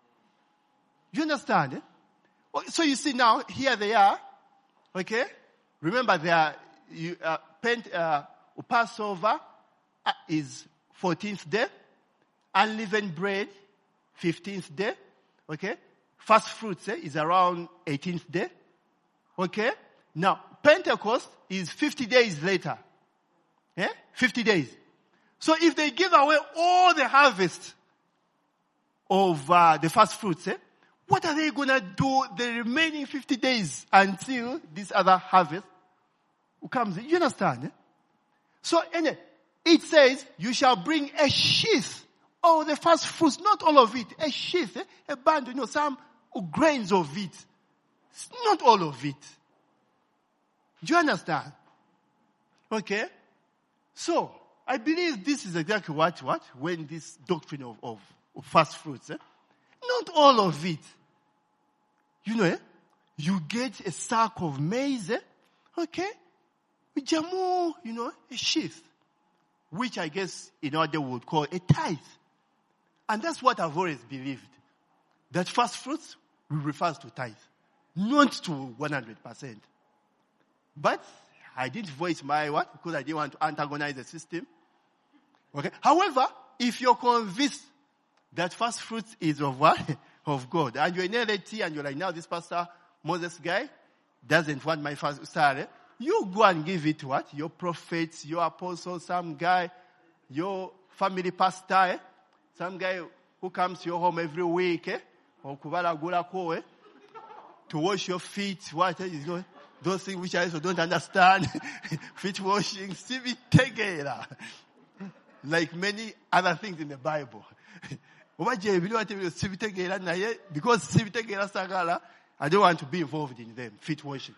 You understand? Eh? So you see now, here they are. Okay? Remember, they are, you, uh, Pent, uh, Passover uh, is fourteenth day. Unleavened bread, fifteenth day. Okay? First fruits eh, is around eighteenth day. Okay? Now, Pentecost is fifty days later. Eh? fifty days. So if they give away all the harvest of uh, the first fruits, eh, what are they going to do the remaining fifty days until this other harvest comes in? You understand? Eh? So anyway, it says, you shall bring a sheath of the first fruits, not all of it, a sheath, eh? a band, you know, some grains of it. Not all of it. Do you understand? Okay? So, I believe this is exactly what, what? When this doctrine of, of, of first fruits, eh? Not all of it. You know, eh? You get a sack of maize, eh? Okay? Jamu, you know, a sheath. Which I guess in other would call a tithe. And that's what I've always believed. That first fruits refers to tithe. Not to one hundred percent. But I didn't voice my what? Because I didn't want to antagonize the system. Okay? However, if you're convinced that first fruits is of what? Of God. And you're in L A T and you're like, now this pastor, Moses guy, doesn't want my first salary. You go and give it what? Your prophets, your apostles, some guy, your family pastor, eh? Some guy who comes to your home every week, eh? Or kubala gula ko, eh? To wash your feet, what? Eh? You know, those things which I also don't understand. Feet washing, civic tegera. Like many other things in the Bible. Because civic tegera sagala, I don't want to be involved in them, feet washing.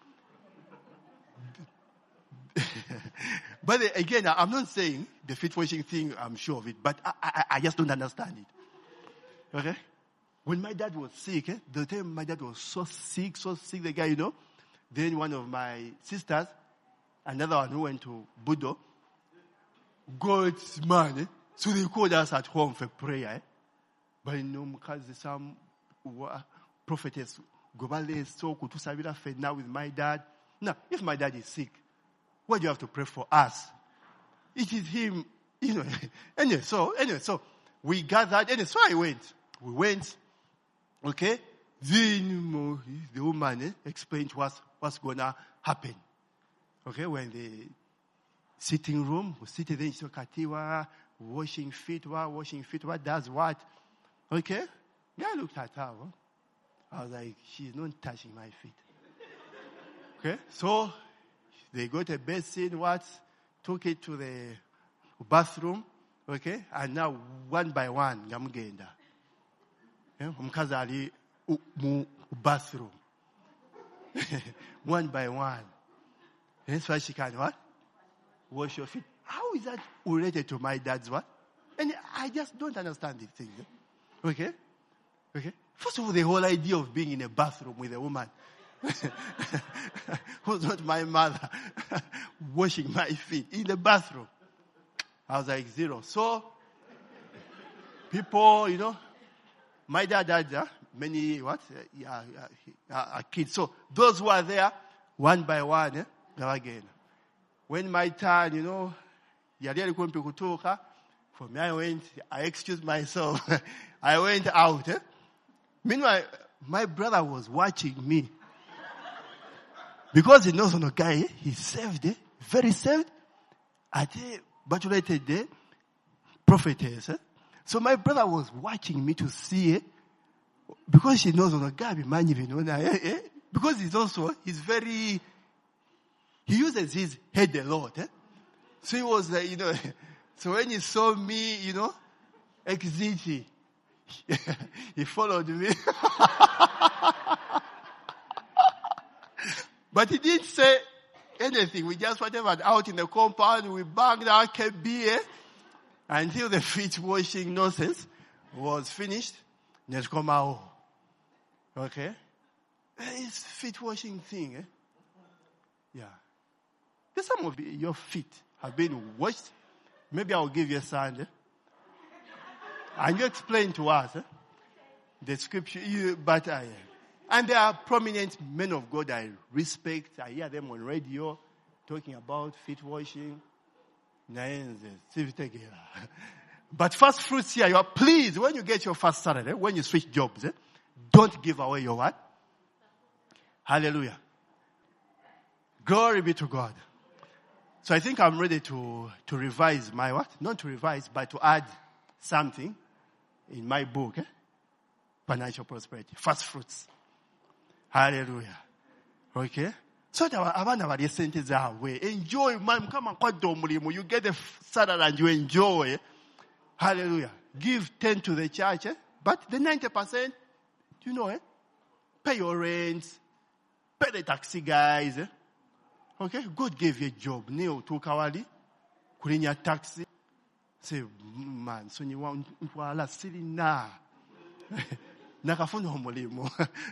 But again, I'm not saying the feet washing thing, I'm sure of it, but I, I, I just don't understand it. Okay? When my dad was sick, eh, the time my dad was so sick, so sick, the guy, you know, then one of my sisters, another one who went to Budo, God's man. Eh? So they called us at home for prayer. Eh? But you know, because some prophetess go so kutusabira for now with my dad. Now, if my dad is sick, why do you have to pray for us? It is him, you know. Anyway, so anyway, so we gathered. Anyway, so I went. We went. Okay. Then the woman eh, explained what's what's gonna happen. Okay, when the sitting room, we sit there, so katiwa, washing feet, washing feet, what does what? Okay? Yeah, I looked at her. I was like, she's not touching my feet. Okay? So, they got a basin, what? Took it to the bathroom. Okay? And now, one by one, ngamugenda. Omukazi ali mu bathroom. One by one. That's why she can what? Wash your feet. How is that related to my dad's what? And I just don't understand this thing. Okay? Okay? First of all, the whole idea of being in a bathroom with a woman who's not my mother washing my feet in the bathroom. I was like zero. So, people, you know, my dad had uh, many, what? Uh, yeah, uh, uh, kids. So, those who are there, one by one, eh, again. When my turn, you know, for me, I went, I excused myself. I went out. Eh? Meanwhile, my brother was watching me. Because he knows on a guy, eh? He's saved, eh? Very saved. At a batulated day, prophetess. Eh? So my brother was watching me to see, eh? Because he knows on a guy, you know, eh? Eh? Because he's also, he's very, he uses his head a lot. Eh? So he was like, you know, so when he saw me, you know, exiting, he followed me. But he didn't say anything. We just whatever out in the compound, we banged our K B A until the feet washing nonsense was finished. Let's come out. Okay? It's feet washing thing, eh? Yeah. There's some of your feet have been washed. Maybe I'll give you a sign, eh? And you explain to us, eh? The scripture, you, but I, and there are prominent men of God I respect. I hear them on radio talking about feet washing. But first fruits here, you are pleased when you get your first salary, when you switch jobs, eh? Don't give away your what? Hallelujah. Glory be to God. So I think I'm ready to, to revise my what? Not to revise, but to add something in my book, eh? Financial prosperity. First fruits. Hallelujah. Okay? So abana bali sente zawe. Enjoy, man. Come on, kwa domulimu. You get the salary and you enjoy. Hallelujah. Give ten to the church, eh? But the ninety percent, you know, eh? Pay your rent. Pay the taxi guys, eh? Okay? God gave you a job. Neo tukawali. Kulinya taxi. Say, man, so you want wala silly na. Nakafuna mulimu.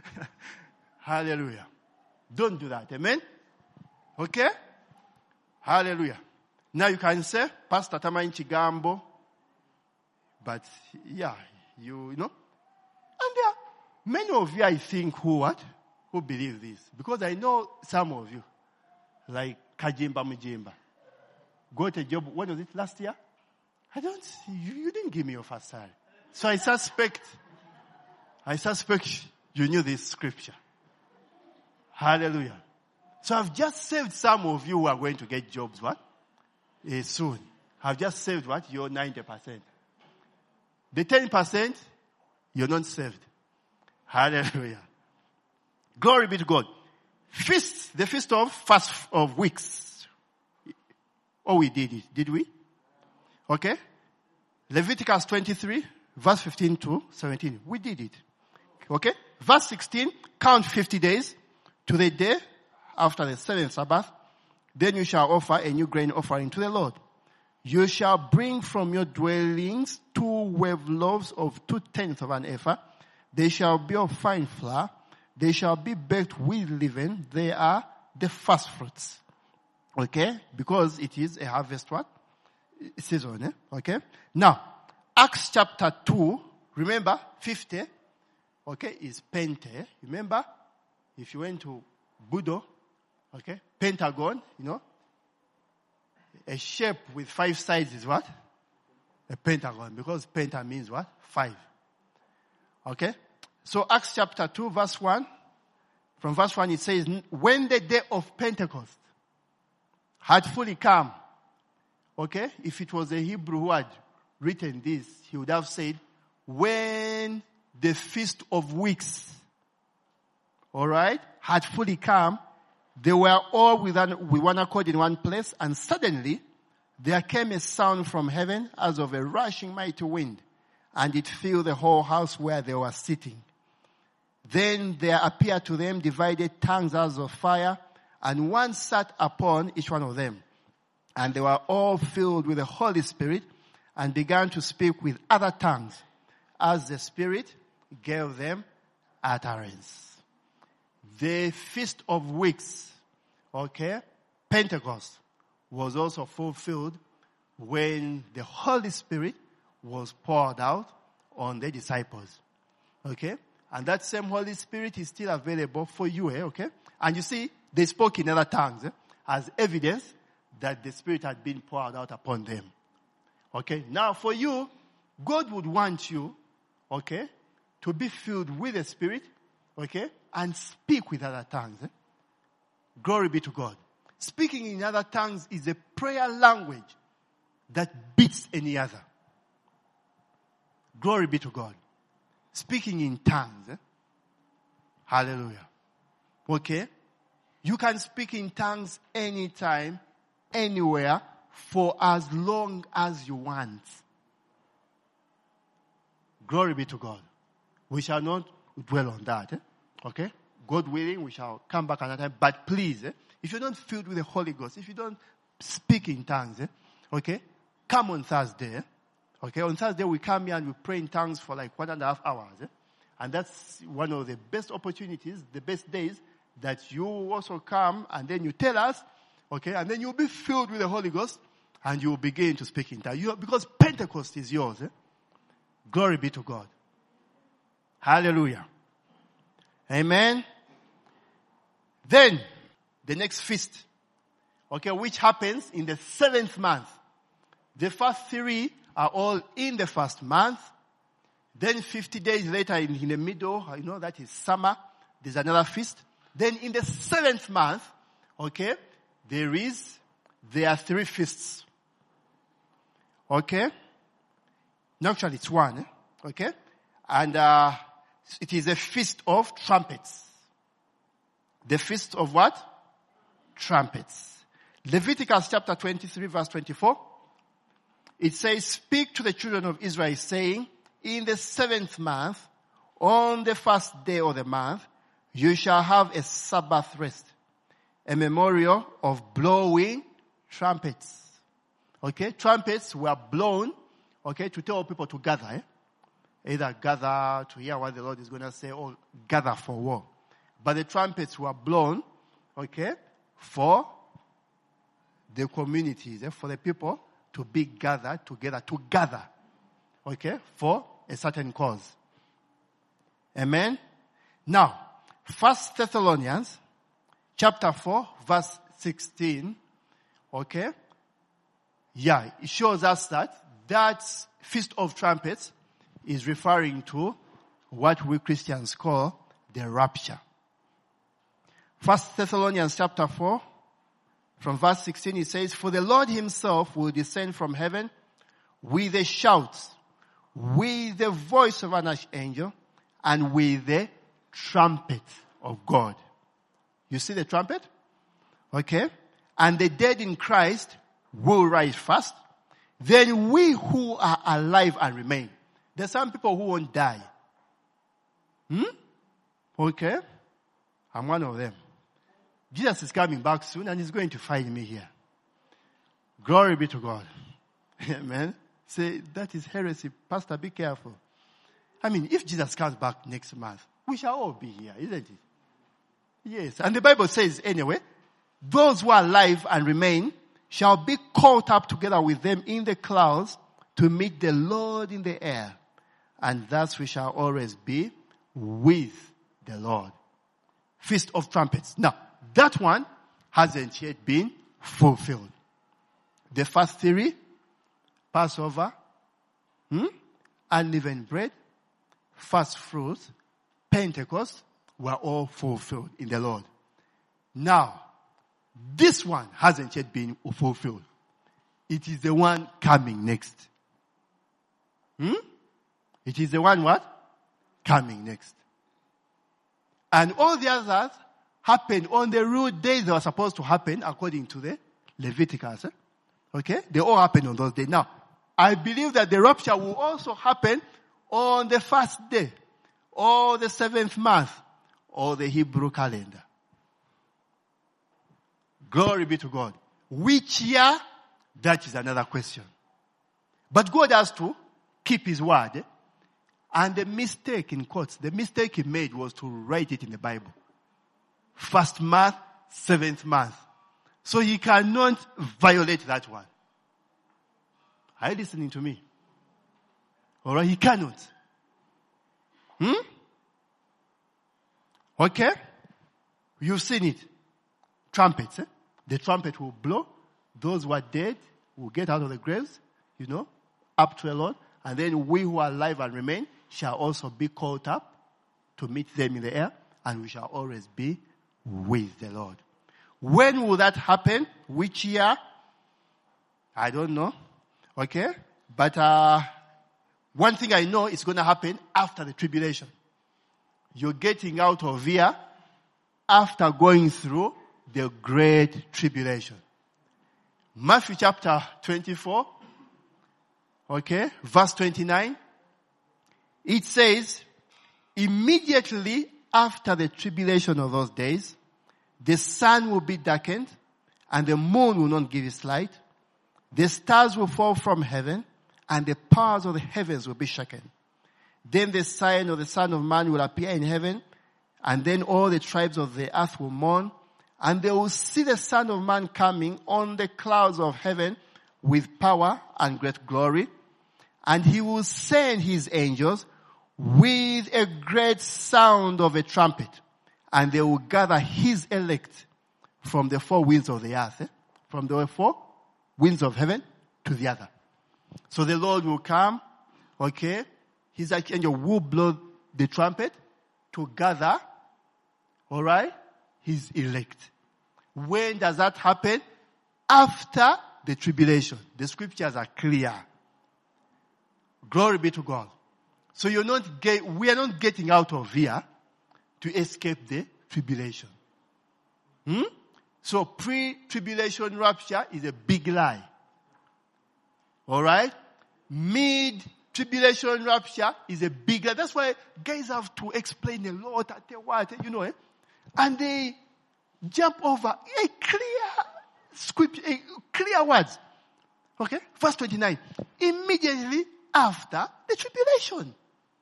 Hallelujah. Don't do that. Amen? Okay? Hallelujah. Now you can say, Pastor Tama Chigambo. But, yeah, you, you know. And there are many of you, I think, who what? Who believe this. Because I know some of you. Like Kajimba Mujimba. Got a job, when was it, last year? I don't, you, you didn't give me your first salary. So I suspect, I suspect you knew this scripture. Hallelujah. So I've just saved some of you who are going to get jobs, what? Uh, soon. I've just saved what? Your ninety percent. The ten percent, you're not saved. Hallelujah. Glory be to God. Feast, the feast of first of weeks. Oh, we did it. Did we? Okay. Leviticus twenty-three, verse fifteen to seventeen. We did it. Okay. Verse sixteen, count fifty days to the day after the seventh Sabbath. Then you shall offer a new grain offering to the Lord. You shall bring from your dwellings two wave loaves of two tenths of an ephah. They shall be of fine flour. They shall be baked with leaven. They are the first fruits. Okay? Because it is a harvest what? season, eh? Okay? Now, Acts chapter two, remember, fifty, okay, is Pente. Remember, if you went to Budo, okay, Pentagon, you know, a shape with five sides is what? A pentagon, because penta means what? Five. Okay? So Acts chapter two, verse one, from verse one it says, when the day of Pentecost had fully come, okay, if it was a Hebrew who had written this, he would have said, when the feast of weeks, alright, had fully come, they were all with, an, with one accord in one place, and suddenly there came a sound from heaven as of a rushing mighty wind, and it filled the whole house where they were sitting. Then there appeared to them divided tongues as of fire, and one sat upon each one of them. And they were all filled with the Holy Spirit, and began to speak with other tongues, as the Spirit gave them utterance. The Feast of Weeks, okay, Pentecost, was also fulfilled when the Holy Spirit was poured out on the disciples. Okay? And that same Holy Spirit is still available for you, eh? Okay? And you see, they spoke in other tongues, eh? As evidence that the Spirit had been poured out upon them. Okay? Now for you, God would want you, okay, to be filled with the Spirit, okay, and speak with other tongues. Eh? Glory be to God. Speaking in other tongues is a prayer language that beats any other. Glory be to God. Speaking in tongues. Eh? Hallelujah. Okay? You can speak in tongues anytime, anywhere, for as long as you want. Glory be to God. We shall not dwell on that. Eh? Okay? God willing, we shall come back another time. But please, eh? If you're not filled with the Holy Ghost, if you don't speak in tongues, eh? Okay? Come on Thursday. Eh? Okay? On Thursday we come here and we pray in tongues for like one and a half hours. Eh? And that's one of the best opportunities, the best days that you also come and then you tell us, okay? And then you'll be filled with the Holy Ghost and you'll begin to speak in tongues. You, because Pentecost is yours. Eh? Glory be to God. Hallelujah. Amen. Then, the next feast, okay, which happens in the seventh month. The first three are all in the first month. Then fifty days later in, in the middle, you know, that is summer, there's another feast. Then in the seventh month, okay, there is, there are three feasts. Okay? No, actually it's one, eh? Okay? And, uh, it is a feast of trumpets. The feast of what? Trumpets. Leviticus chapter twenty-three verse twenty-four. It says, speak to the children of Israel saying, in the seventh month, on the first day of the month, you shall have a Sabbath rest, a memorial of blowing trumpets. Okay? Trumpets were blown, okay, to tell people to gather, eh? Either gather to hear what the Lord is going to say or gather for war. But the trumpets were blown, okay, for the communities, eh, for the people to be gathered together, to gather, okay, for a certain cause. Amen? Now, First Thessalonians chapter four, verse sixteen, okay, yeah, it shows us that that Feast of Trumpets is referring to what we Christians call the rapture. First Thessalonians chapter four, from verse sixteen, it says, for the Lord himself will descend from heaven with a shout, with the voice of an archangel, and with the trumpet of God. You see the trumpet? Okay? And the dead in Christ will rise first. Then we who are alive and remain. There's some people who won't die. Hmm? Okay? I'm one of them. Jesus is coming back soon and he's going to find me here. Glory be to God. Amen. Say, that is heresy. Pastor, be careful. I mean, if Jesus comes back next month, we shall all be here, isn't it? Yes. And the Bible says, anyway, those who are alive and remain shall be caught up together with them in the clouds to meet the Lord in the air. And thus we shall always be with the Lord. Feast of Trumpets. Now, that one hasn't yet been fulfilled. The first three, Passover, hmm, unleavened bread, first fruits, Pentecost, were all fulfilled in the Lord. Now, this one hasn't yet been fulfilled. It is the one coming next. Hmm? It is the one what? Coming next. And all the others happened on the real days they were supposed to happen according to the Leviticus. Eh? Okay? They all happened on those days. Now, I believe that the rapture will also happen on the first day, or the seventh month, or the Hebrew calendar. Glory be to God. Which year? That is another question. But God has to keep his word. Eh? And the mistake, in quotes, the mistake he made was to write it in the Bible. First month, seventh month. So he cannot violate that one. Are you listening to me? Alright, he cannot. Hmm? Okay? You've seen it. Trumpets, eh? The trumpet will blow. Those who are dead will get out of the graves, you know, up to the Lord. And then we who are alive and remain shall also be caught up to meet them in the air. And we shall always be with the Lord. When will that happen? Which year? I don't know. Okay? But uh, one thing I know is going to happen after the tribulation. You're getting out of here after going through the great tribulation. Matthew chapter twenty-four, okay, verse twenty-nine. It says, immediately after the tribulation of those days, the sun will be darkened, and the moon will not give its light. The stars will fall from heaven, and the powers of the heavens will be shaken. Then the sign of the Son of Man will appear in heaven, and then all the tribes of the earth will mourn, and they will see the Son of Man coming on the clouds of heaven with power and great glory. And he will send his angels with a great sound of a trumpet, and they will gather his elect from the four winds of the earth, eh? from the four winds of heaven to the other. So the Lord will come, okay, his angel will blow the trumpet to gather, alright, his elect. When does that happen? After the tribulation. The scriptures are clear. Glory be to God. So you're not get, we are not getting out of here to escape the tribulation. Hmm? So pre-tribulation rapture is a big lie. Alright? Mid-tribulation rapture is a big lie. That's why guys have to explain a lot at the what, you know, eh? And they jump over a clear script, a clear words. Okay? Verse twenty-nine. Immediately after the tribulation.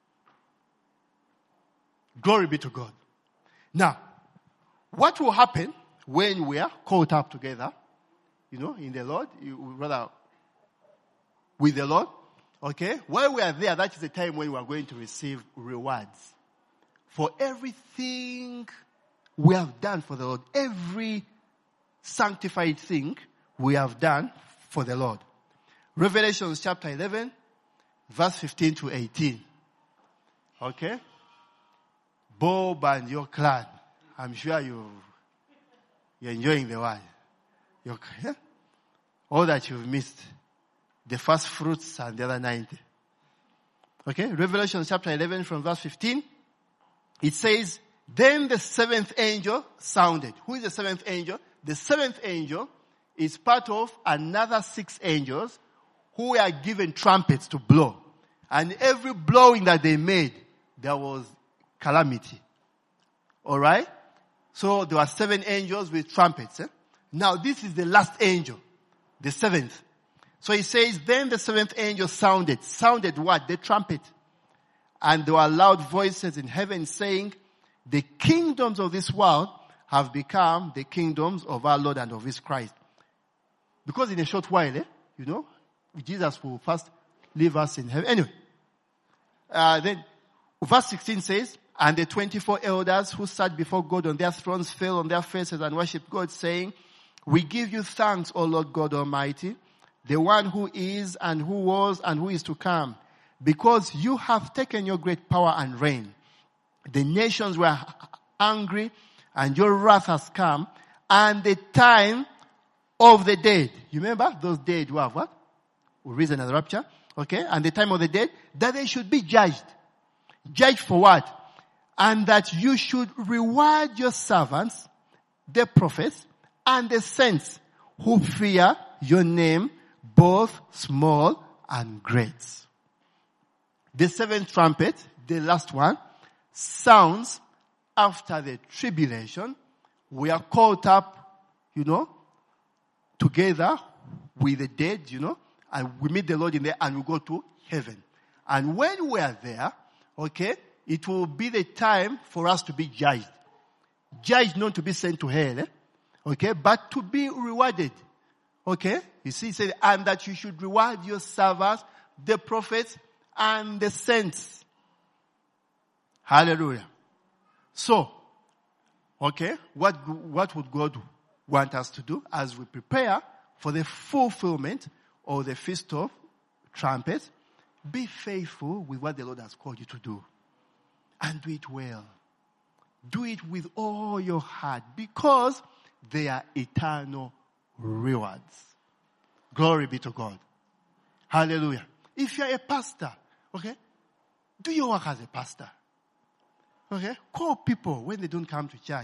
Glory be to God. Now, what will happen when we are caught up together, you know, in the Lord, you, rather with the Lord, okay? While we are there, that is the time when we are going to receive rewards for everything we have done for the Lord. Every sanctified thing we have done for the Lord. Revelation chapter eleven, verse fifteen to eighteen. Okay? Bob and your clan. I'm sure you, you're enjoying the word. You're, yeah? All that you've missed. The first fruits and the other ninety. Okay? Revelation chapter eleven from verse fifteen. It says, then the seventh angel sounded. Who is the seventh angel? The seventh angel is part of another six angels who were given trumpets to blow. And every blowing that they made, there was calamity. Alright? So there were seven angels with trumpets. Eh? Now this is the last angel. The seventh. So he says, then the seventh angel sounded. Sounded what? The trumpet. And there were loud voices in heaven saying, the kingdoms of this world have become the kingdoms of our Lord and of his Christ. Because in a short while, eh, you know, Jesus will first leave us in heaven. Anyway, uh, then verse sixteen says, and the twenty-four elders who sat before God on their thrones fell on their faces and worshipped God, saying, we give you thanks, O Lord God Almighty, the one who is and who was and who is to come, because you have taken your great power and reign. The nations were angry and your wrath has come, and the time of the dead. You remember those dead who have what? Who risen at the rapture. Okay. And the time of the dead, that they should be judged. Judged for what? And that you should reward your servants, the prophets, and the saints who fear your name, both small and great. The seventh trumpet, the last one, sounds after the tribulation. We are caught up, you know, together with the dead, you know, and we meet the Lord in there and we go to heaven. And when we are there, okay, it will be the time for us to be judged. Judged, not to be sent to hell, eh? Okay, but to be rewarded. Okay, you see, he said, and that you should reward your servants, the prophets, and the saints. Hallelujah. So, okay, what, what would God want us to do as we prepare for the fulfillment of the Feast of Trumpets? Be faithful with what the Lord has called you to do. And do it well. Do it with all your heart, because they are eternal rewards. Glory be to God. Hallelujah. If you're a pastor, okay, do your work as a pastor. Okay, call people when they don't come to church.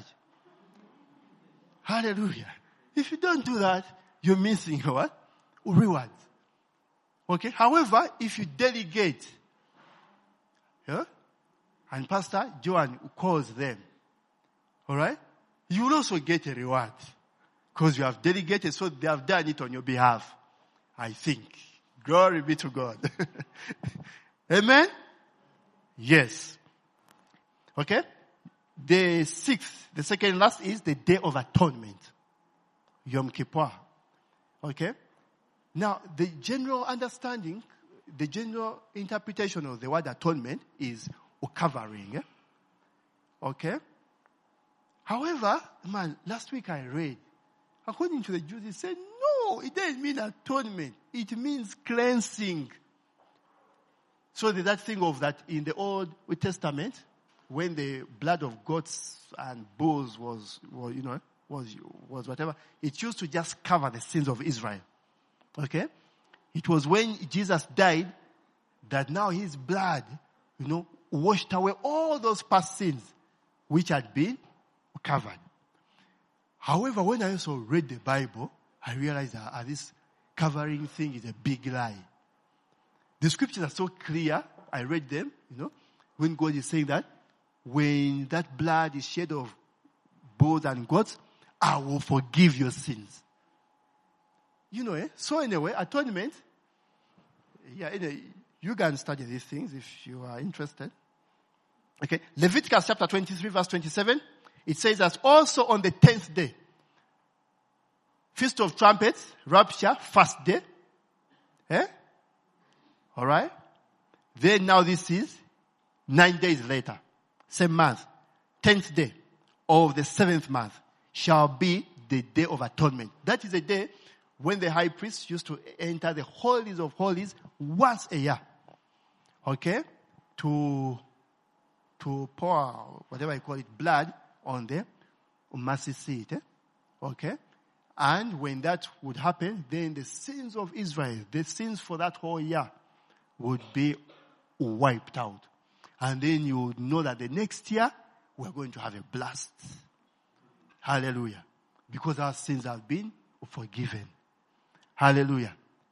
Hallelujah. If you don't do that, you're missing what? Rewards. Okay, however, if you delegate, yeah, and Pastor Joan calls them, alright, you will also get a reward. Because you have delegated, so they have done it on your behalf. I think. Glory be to God. Amen? Yes. Okay? The sixth, the second last is the Day of Atonement. Yom Kippur. Okay? Now, the general understanding, the general interpretation of the word atonement is covering. Eh? Okay? However, man, last week I read, according to the Jews, it said, no, it doesn't mean atonement. It means cleansing. So there's that thing of that in the Old Testament, when the blood of goats and bulls was, was you know, was, was whatever, it used to just cover the sins of Israel. Okay? It was when Jesus died that now his blood, you know, washed away all those past sins which had been covered. However, when I also read the Bible, I realized that uh, this covering thing is a big lie. The scriptures are so clear. I read them, you know, when God is saying that, when that blood is shed of bulls and goats, I will forgive your sins. You know, eh? So anyway, atonement, yeah, anyway, you can study these things if you are interested. Okay, Leviticus chapter twenty-three verse twenty-seven, it says that also on the tenth day, Feast of Trumpets, Rapture, first day. Eh? Alright? Then now this is nine days later, same month, tenth day of the seventh month shall be the Day of Atonement. That is a day when the high priest used to enter the holies of holies once a year. Okay? To, to pour, whatever I call it, blood on the mercy seat. Eh? Okay? And when that would happen, then the sins of Israel, the sins for that whole year, would be wiped out. And then you would know that the next year, we're going to have a blast. Hallelujah. Because our sins have been forgiven. Hallelujah.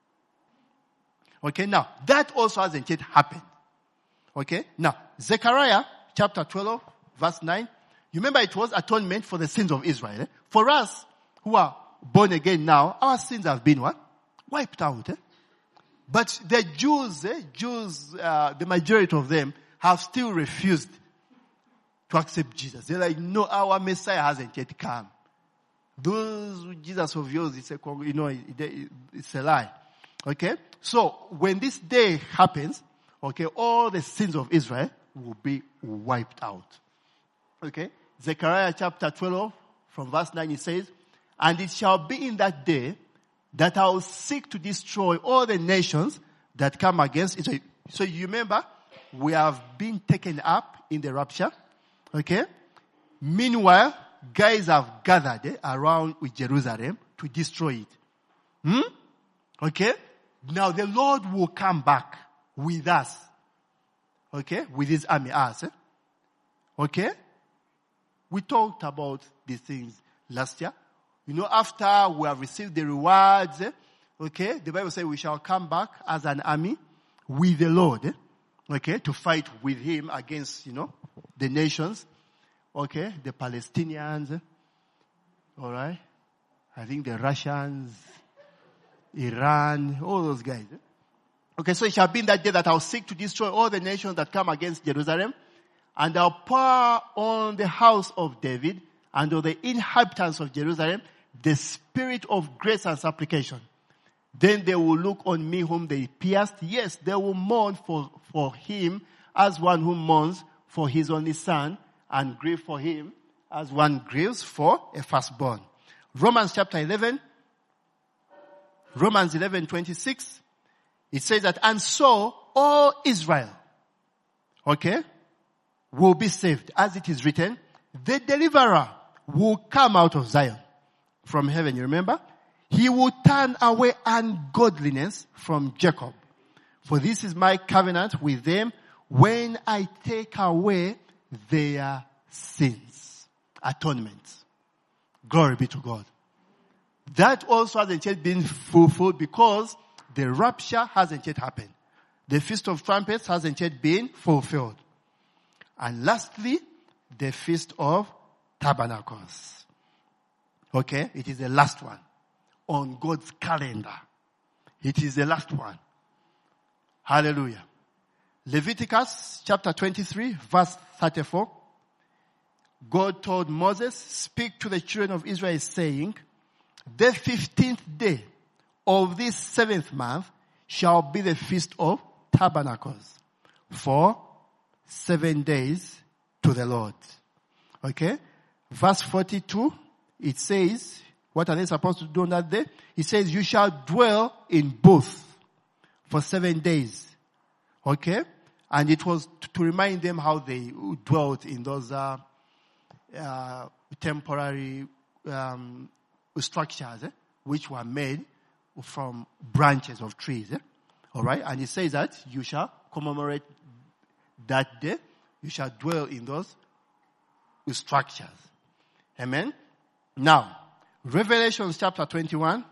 Okay, now, that also hasn't yet happened. Okay, now, Zechariah chapter twelve, verse nine. You remember it was atonement for the sins of Israel. Eh? For us, who are born again now, our sins have been what? Wiped out. Eh? But the Jews, eh, Jews, uh, the majority of them have still refused to accept Jesus. They're like, no, our Messiah hasn't yet come. Those Jesus of yours, it's a, you know, it's a lie. Okay? So, when this day happens, okay, all the sins of Israel will be wiped out. Okay? Zechariah chapter twelve, from verse nine, it says, and it shall be in that day that I will seek to destroy all the nations that come against Israel. So you remember, we have been taken up in the rapture. Okay? Meanwhile, guys have gathered eh, around with Jerusalem to destroy it. Hmm? Okay? Now the Lord will come back with us. Okay? With his army, us. Eh? Okay? We talked about these things last year. You know, after we have received the rewards, eh? Okay? The Bible says we shall come back as an army with the Lord. Eh? Okay? To fight with him against, you know, the nations. Okay? The Palestinians. Eh? Alright? I think the Russians, Iran, all those guys. Eh? Okay, so it shall be in that day that I'll seek to destroy all the nations that come against Jerusalem, and I'll pour on the house of David and on the inhabitants of Jerusalem the spirit of grace and supplication. Then they will look on me whom they pierced. Yes, they will mourn for, for him as one who mourns for his only son, and grieve for him as one grieves for a firstborn. Romans chapter eleven, Romans eleven twenty-six, it says that, and so all Israel, okay, will be saved. As it is written, the deliverer will come out of Zion from heaven. You remember? He will turn away ungodliness from Jacob. For this is my covenant with them when I take away their sins. Atonement. Glory be to God. That also hasn't yet been fulfilled because the rapture hasn't yet happened. The Feast of Trumpets hasn't yet been fulfilled. And lastly, the Feast of Tabernacles. Okay? It is the last one on God's calendar. It is the last one. Hallelujah. Leviticus chapter twenty-three, verse thirty-four. God told Moses, speak to the children of Israel saying, the fifteenth day of this seventh month shall be the Feast of Tabernacles for seven days to the Lord. Okay? Verse forty-two, it says, what are they supposed to do on that day? It says, you shall dwell in booths for seven days. Okay? And it was to, to remind them how they dwelt in those uh, uh, temporary um, structures, eh, which were made from branches of trees. Eh? All right? And it says that you shall commemorate that day. You shall dwell in those structures. Amen? Now, Revelation chapter twenty-one,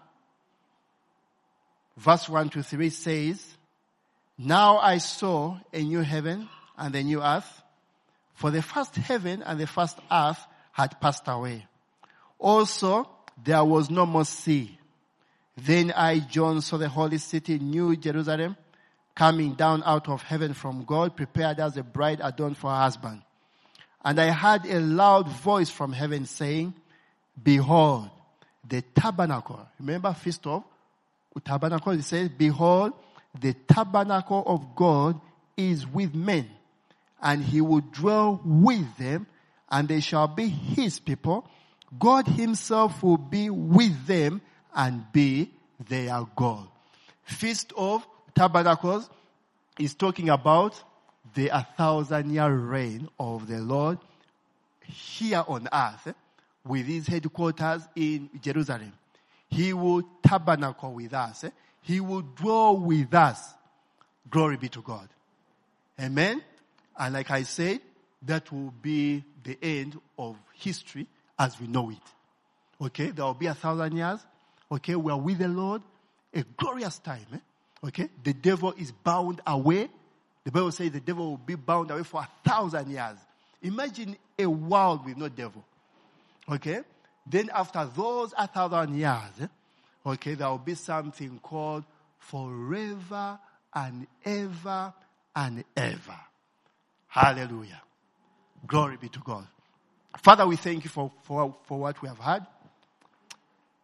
verse one to three says, now I saw a new heaven and a new earth, for the first heaven and the first earth had passed away. Also, there was no more sea. Then I, John, saw the holy city, New Jerusalem, coming down out of heaven from God, prepared as a bride adorned for her husband. And I heard a loud voice from heaven saying, behold, the tabernacle. Remember Feast of Tabernacle? It says, behold, the tabernacle of God is with men, and he will dwell with them, and they shall be his people. God himself will be with them and be their God. Feast of Tabernacles is talking about the a thousand year reign of the Lord here on earth, eh, with his headquarters in Jerusalem. He will tabernacle with us. Eh? He will dwell with us. Glory be to God. Amen. And like I said, that will be the end of history as we know it. Okay, there will be a thousand years. Okay, we are with the Lord. A glorious time. Eh? Okay, the devil is bound away. The Bible says the devil will be bound away for a thousand years. Imagine a world with no devil. Okay, then after those a thousand years, eh? Okay, there will be something called forever and ever and ever. Hallelujah. Glory be to God. Father, we thank you for, for, for what we have had.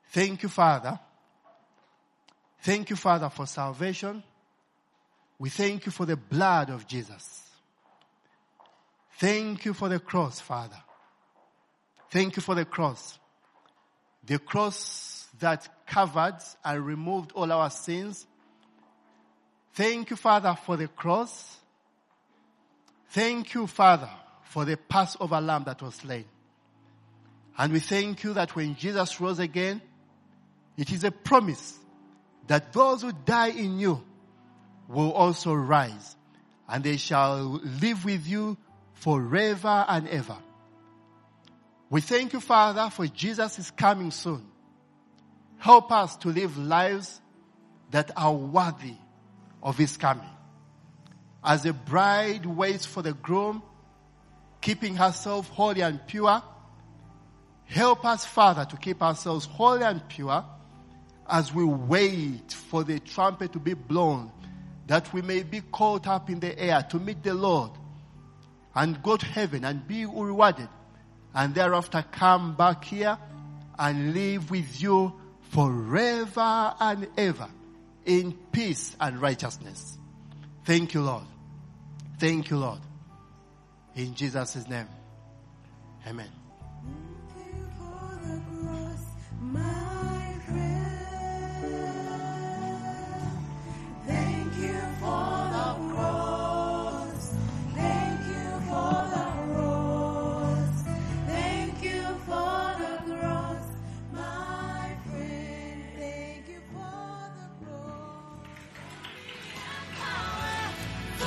Thank you, Father. Thank you, Father, for salvation. We thank you for the blood of Jesus. Thank you for the cross, Father. Thank you for the cross. The cross that covered and removed all our sins. Thank you, Father, for the cross. Thank you, Father, for the Passover lamb that was slain. And we thank you that when Jesus rose again, it is a promise that those who die in you will also rise, and they shall live with you forever and ever. We thank you, Father, for Jesus is coming soon. Help us to live lives that are worthy of his coming. As a bride waits for the groom, keeping herself holy and pure, help us, Father, to keep ourselves holy and pure as we wait for the trumpet to be blown, that we may be caught up in the air to meet the Lord and go to heaven and be rewarded, and thereafter come back here and live with you forever and ever in peace and righteousness. Thank you, Lord. Thank you, Lord. In Jesus' name. Amen.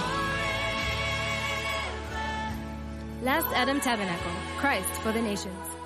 Last Adam Tabernacle, Christ for the Nations.